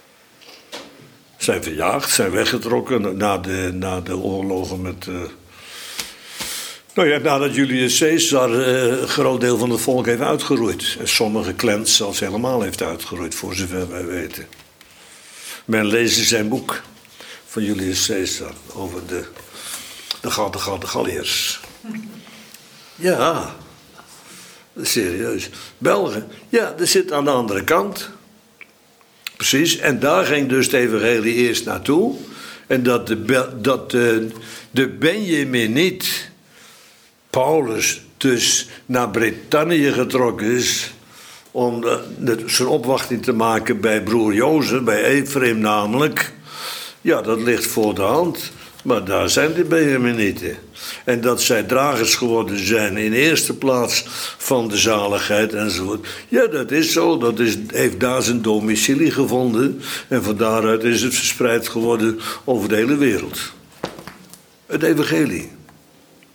Zijn verjaagd, zijn weggetrokken na de, na de oorlogen met... Uh... Nou ja, nadat Julius Caesar uh, een groot deel van het volk heeft uitgeroeid. En sommige clans zelfs helemaal heeft uitgeroeid, voor zover wij weten. Men leest zijn boek van Julius Caesar over de, de, de, de, de Galliërs. Ja, serieus. Belgen, ja, dat zit aan de andere kant. Precies, en daar ging dus de evangelie eerst naartoe. En dat de, dat de, de Benjaminiet, Paulus, dus naar Brittannië getrokken is om de, de, zijn opwachting te maken bij broer Jozef, bij Ephraim namelijk. Ja, dat ligt voor de hand. Maar daar zijn de Benjaminieten. En dat zij dragers geworden zijn in eerste plaats van de zaligheid enzovoort. Ja, dat is zo. Dat is, heeft daar zijn domicilie gevonden. En van daaruit is het verspreid geworden over de hele wereld. Het evangelie.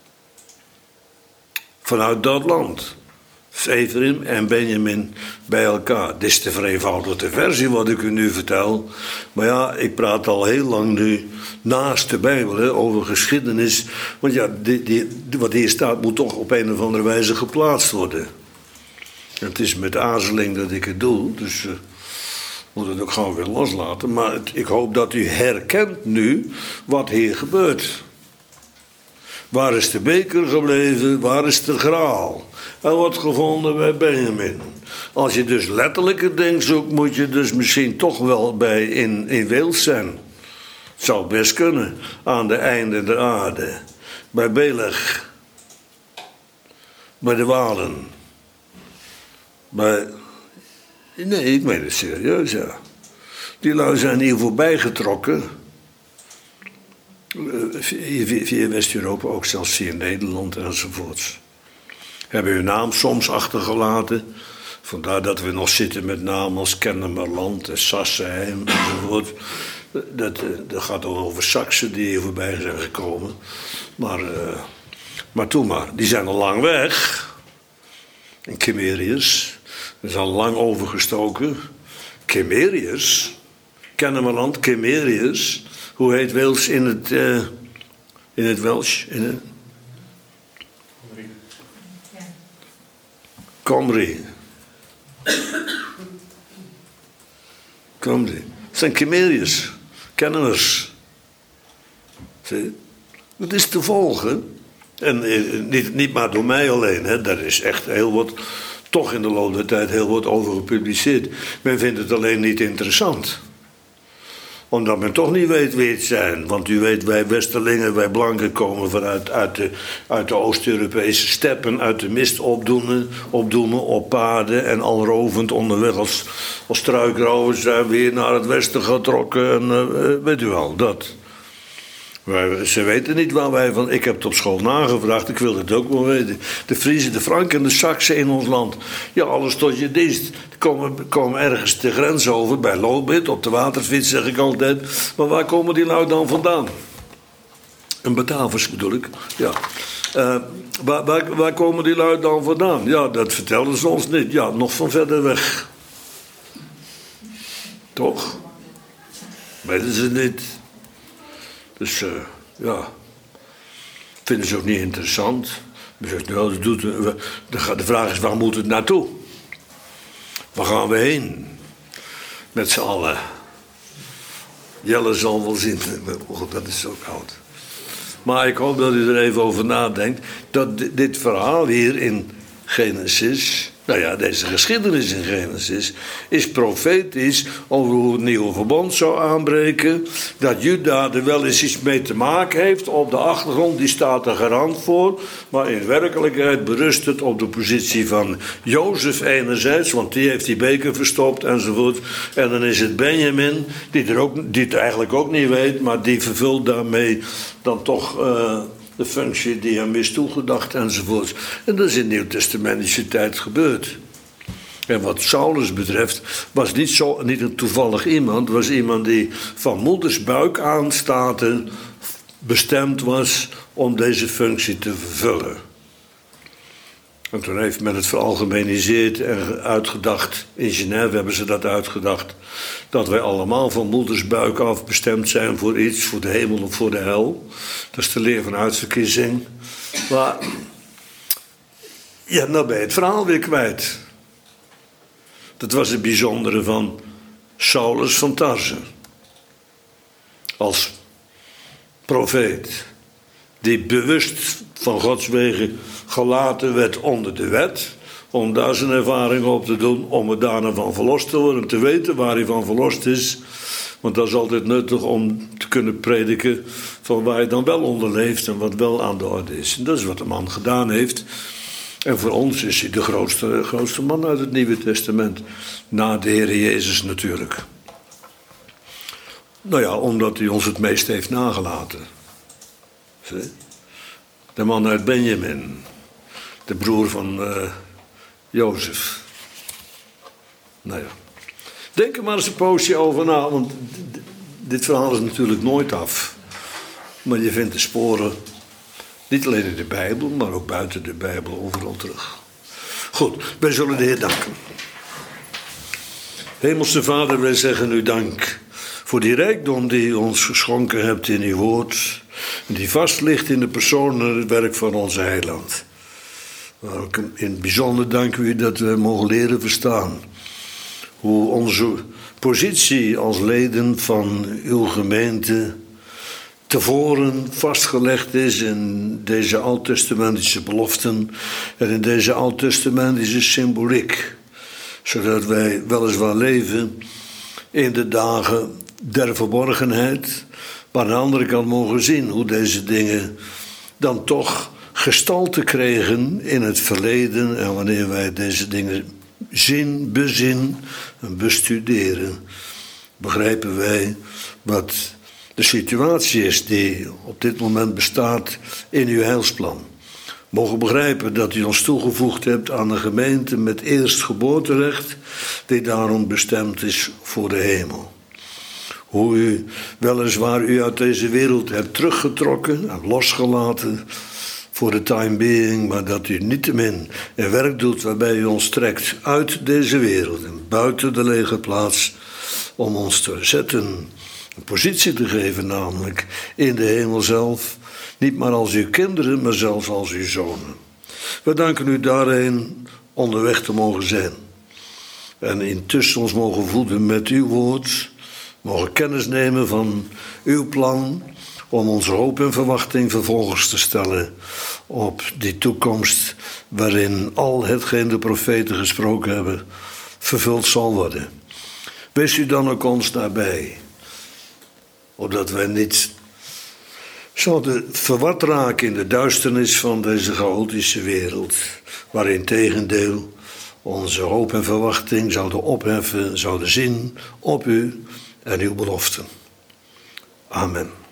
Vanuit dat land. Ephraim en Benjamin bij elkaar. Dit is de vereenvoudigde versie wat ik u nu vertel. Maar ja, ik praat al heel lang nu naast de Bijbel hè, over geschiedenis. Want ja, die, die, wat hier staat moet toch op een of andere wijze geplaatst worden. En het is met aarzeling dat ik het doe. Dus uh, moet het ook gewoon weer loslaten. Maar het, ik hoop dat u herkent nu wat hier gebeurt. Waar is de beker gebleven? Waar is de graal? Hij wordt gevonden bij Benjamin. Als je dus letterlijk het ding zoekt, moet je dus misschien toch wel bij in, in Wales zijn. Het zou best kunnen. Aan de einde der aarde. Bij Beleg. Bij de Walen. Bij... Nee, ik meen het serieus, ja. Die lui zijn hier voorbij getrokken. Via, via West-Europa, ook zelfs via Nederland enzovoorts. Hebben hun naam soms achtergelaten. Vandaar dat we nog zitten met namen als Kennemerland en Sassenheim enzovoort. Dat, dat gaat al over Saksen die hier voorbij zijn gekomen. Maar, uh, maar toen maar, die zijn al lang weg. En Cimmerius, dat is al lang overgestoken. Cimmerius, Kennemerland, Cimmerius. Hoe heet Wales in het, uh, in het Welsh? In het... Comrie. Comrie. Het zijn Cimmerius, kenners. Zie? Het is te volgen. En eh, niet, niet maar door mij alleen. Hè. Daar is echt heel wat, toch in de loop der tijd heel wat over gepubliceerd. Men vindt het alleen niet interessant. Omdat men toch niet weet wie het zijn. Want u weet, wij Westerlingen, wij blanken komen vanuit uit de, uit de Oost-Europese steppen, uit de mist opdoemen, opdoemen op paarden en al rovend onderweg als, als struikrovers zijn weer naar het westen getrokken. En uh, weet u wel, dat. Wij, ze weten niet waar wij van... Ik heb het op school nagevraagd, ik wil het ook wel weten. De Friezen, de Franken en de Saksen in ons land. Ja, alles tot je dienst. Die komen, komen ergens de grens over, bij Lobit, op de waterfiets zeg ik altijd. Maar waar komen die nou dan vandaan? Een Batavers bedoel ik, ja. Uh, waar, waar, waar komen die lui dan vandaan? Ja, dat vertelden ze ons niet. Ja, nog van verder weg. Toch? Weten ze niet. Dus uh, ja, vinden ze ook niet interessant. Zegt, nou, dat doet, de, de vraag is, waar moet het naartoe? Waar gaan we heen? Met z'n allen. Jelle zal wel zien, dat is ook oud. Maar ik hoop dat u er even over nadenkt. Dat dit verhaal hier in Genesis... Nou ja, deze geschiedenis in Genesis is profetisch over hoe het nieuwe verbond zou aanbreken. Dat Juda er wel eens iets mee te maken heeft op de achtergrond, die staat er garant voor. Maar in werkelijkheid berust het op de positie van Jozef enerzijds, want die heeft die beker verstopt enzovoort. En dan is het Benjamin, die, er ook, die het eigenlijk ook niet weet, maar die vervult daarmee dan toch... Uh, de functie die hem is toegedacht enzovoort. En dat is in nieuwtestamentische tijd gebeurd. En wat Saulus betreft was niet, zo, niet een toevallig iemand. Was iemand die van moeders buik aanstaten bestemd was om deze functie te vervullen. En toen heeft men het veralgemeniseerd en uitgedacht. In Genève hebben ze dat uitgedacht. Dat wij allemaal van moeders buik af bestemd zijn voor iets, voor de hemel of voor de hel. Dat is de leer van uitverkiezing. Maar ja, nou ben je het verhaal weer kwijt. Dat was het bijzondere van Saulus van Tarse. Als profeet. Die bewust van Gods wegen gelaten werd onder de wet. Om daar zijn ervaring op te doen. Om er daarna van verlost te worden. Te weten waar hij van verlost is. Want dat is altijd nuttig om te kunnen prediken. Van waar hij dan wel onder leeft. En wat wel aan de orde is. En dat is wat de man gedaan heeft. En voor ons is hij de grootste, grootste man uit het Nieuwe Testament. Na de Heer Jezus natuurlijk. Nou ja, omdat hij ons het meest heeft nagelaten. Zie? De man uit Benjamin. De broer van uh, Jozef. Nou ja. Denk er maar eens een poosje over na. Want dit verhaal is natuurlijk nooit af. Maar je vindt de sporen Niet alleen in de Bijbel, maar ook buiten de Bijbel overal terug. Goed, wij zullen de Heer danken. Hemelse Vader, wij zeggen u dank voor die rijkdom die u ons geschonken hebt in uw woord. Die vast ligt in de persoon en het werk van onze heiland. Maar ook in het bijzonder dank u dat we mogen leren verstaan hoe onze positie als leden van uw gemeente tevoren vastgelegd is in deze oud-testamentische beloften en in deze oud-testamentische symboliek. Zodat wij weliswaar leven in de dagen der verborgenheid, maar aan de andere kant mogen zien hoe deze dingen dan toch gestalte kregen in het verleden. En wanneer wij deze dingen zien, bezien en bestuderen, begrijpen wij wat de situatie is die op dit moment bestaat in uw heilsplan. Mogen begrijpen dat u ons toegevoegd hebt aan een gemeente met eerstgeboorterecht, die daarom bestemd is voor de hemel. Hoe u weliswaar u uit deze wereld hebt teruggetrokken en losgelaten voor de time being, maar dat u niettemin een werk doet waarbij u ons trekt uit deze wereld en buiten de lege plaats om ons te zetten, een positie te geven, namelijk in de hemel zelf, niet maar als uw kinderen, maar zelfs als uw zonen. We danken u daarheen onderweg te mogen zijn en intussen ons mogen voeden met uw woord, mogen kennis nemen van uw plan om onze hoop en verwachting vervolgens te stellen op die toekomst waarin al hetgeen de profeten gesproken hebben vervuld zal worden. Wees u dan ook ons daarbij, opdat wij niet zouden verward raken in de duisternis van deze chaotische wereld, waarin tegendeel onze hoop en verwachting zouden opheffen, zouden zien op u en uw beloften. Amen.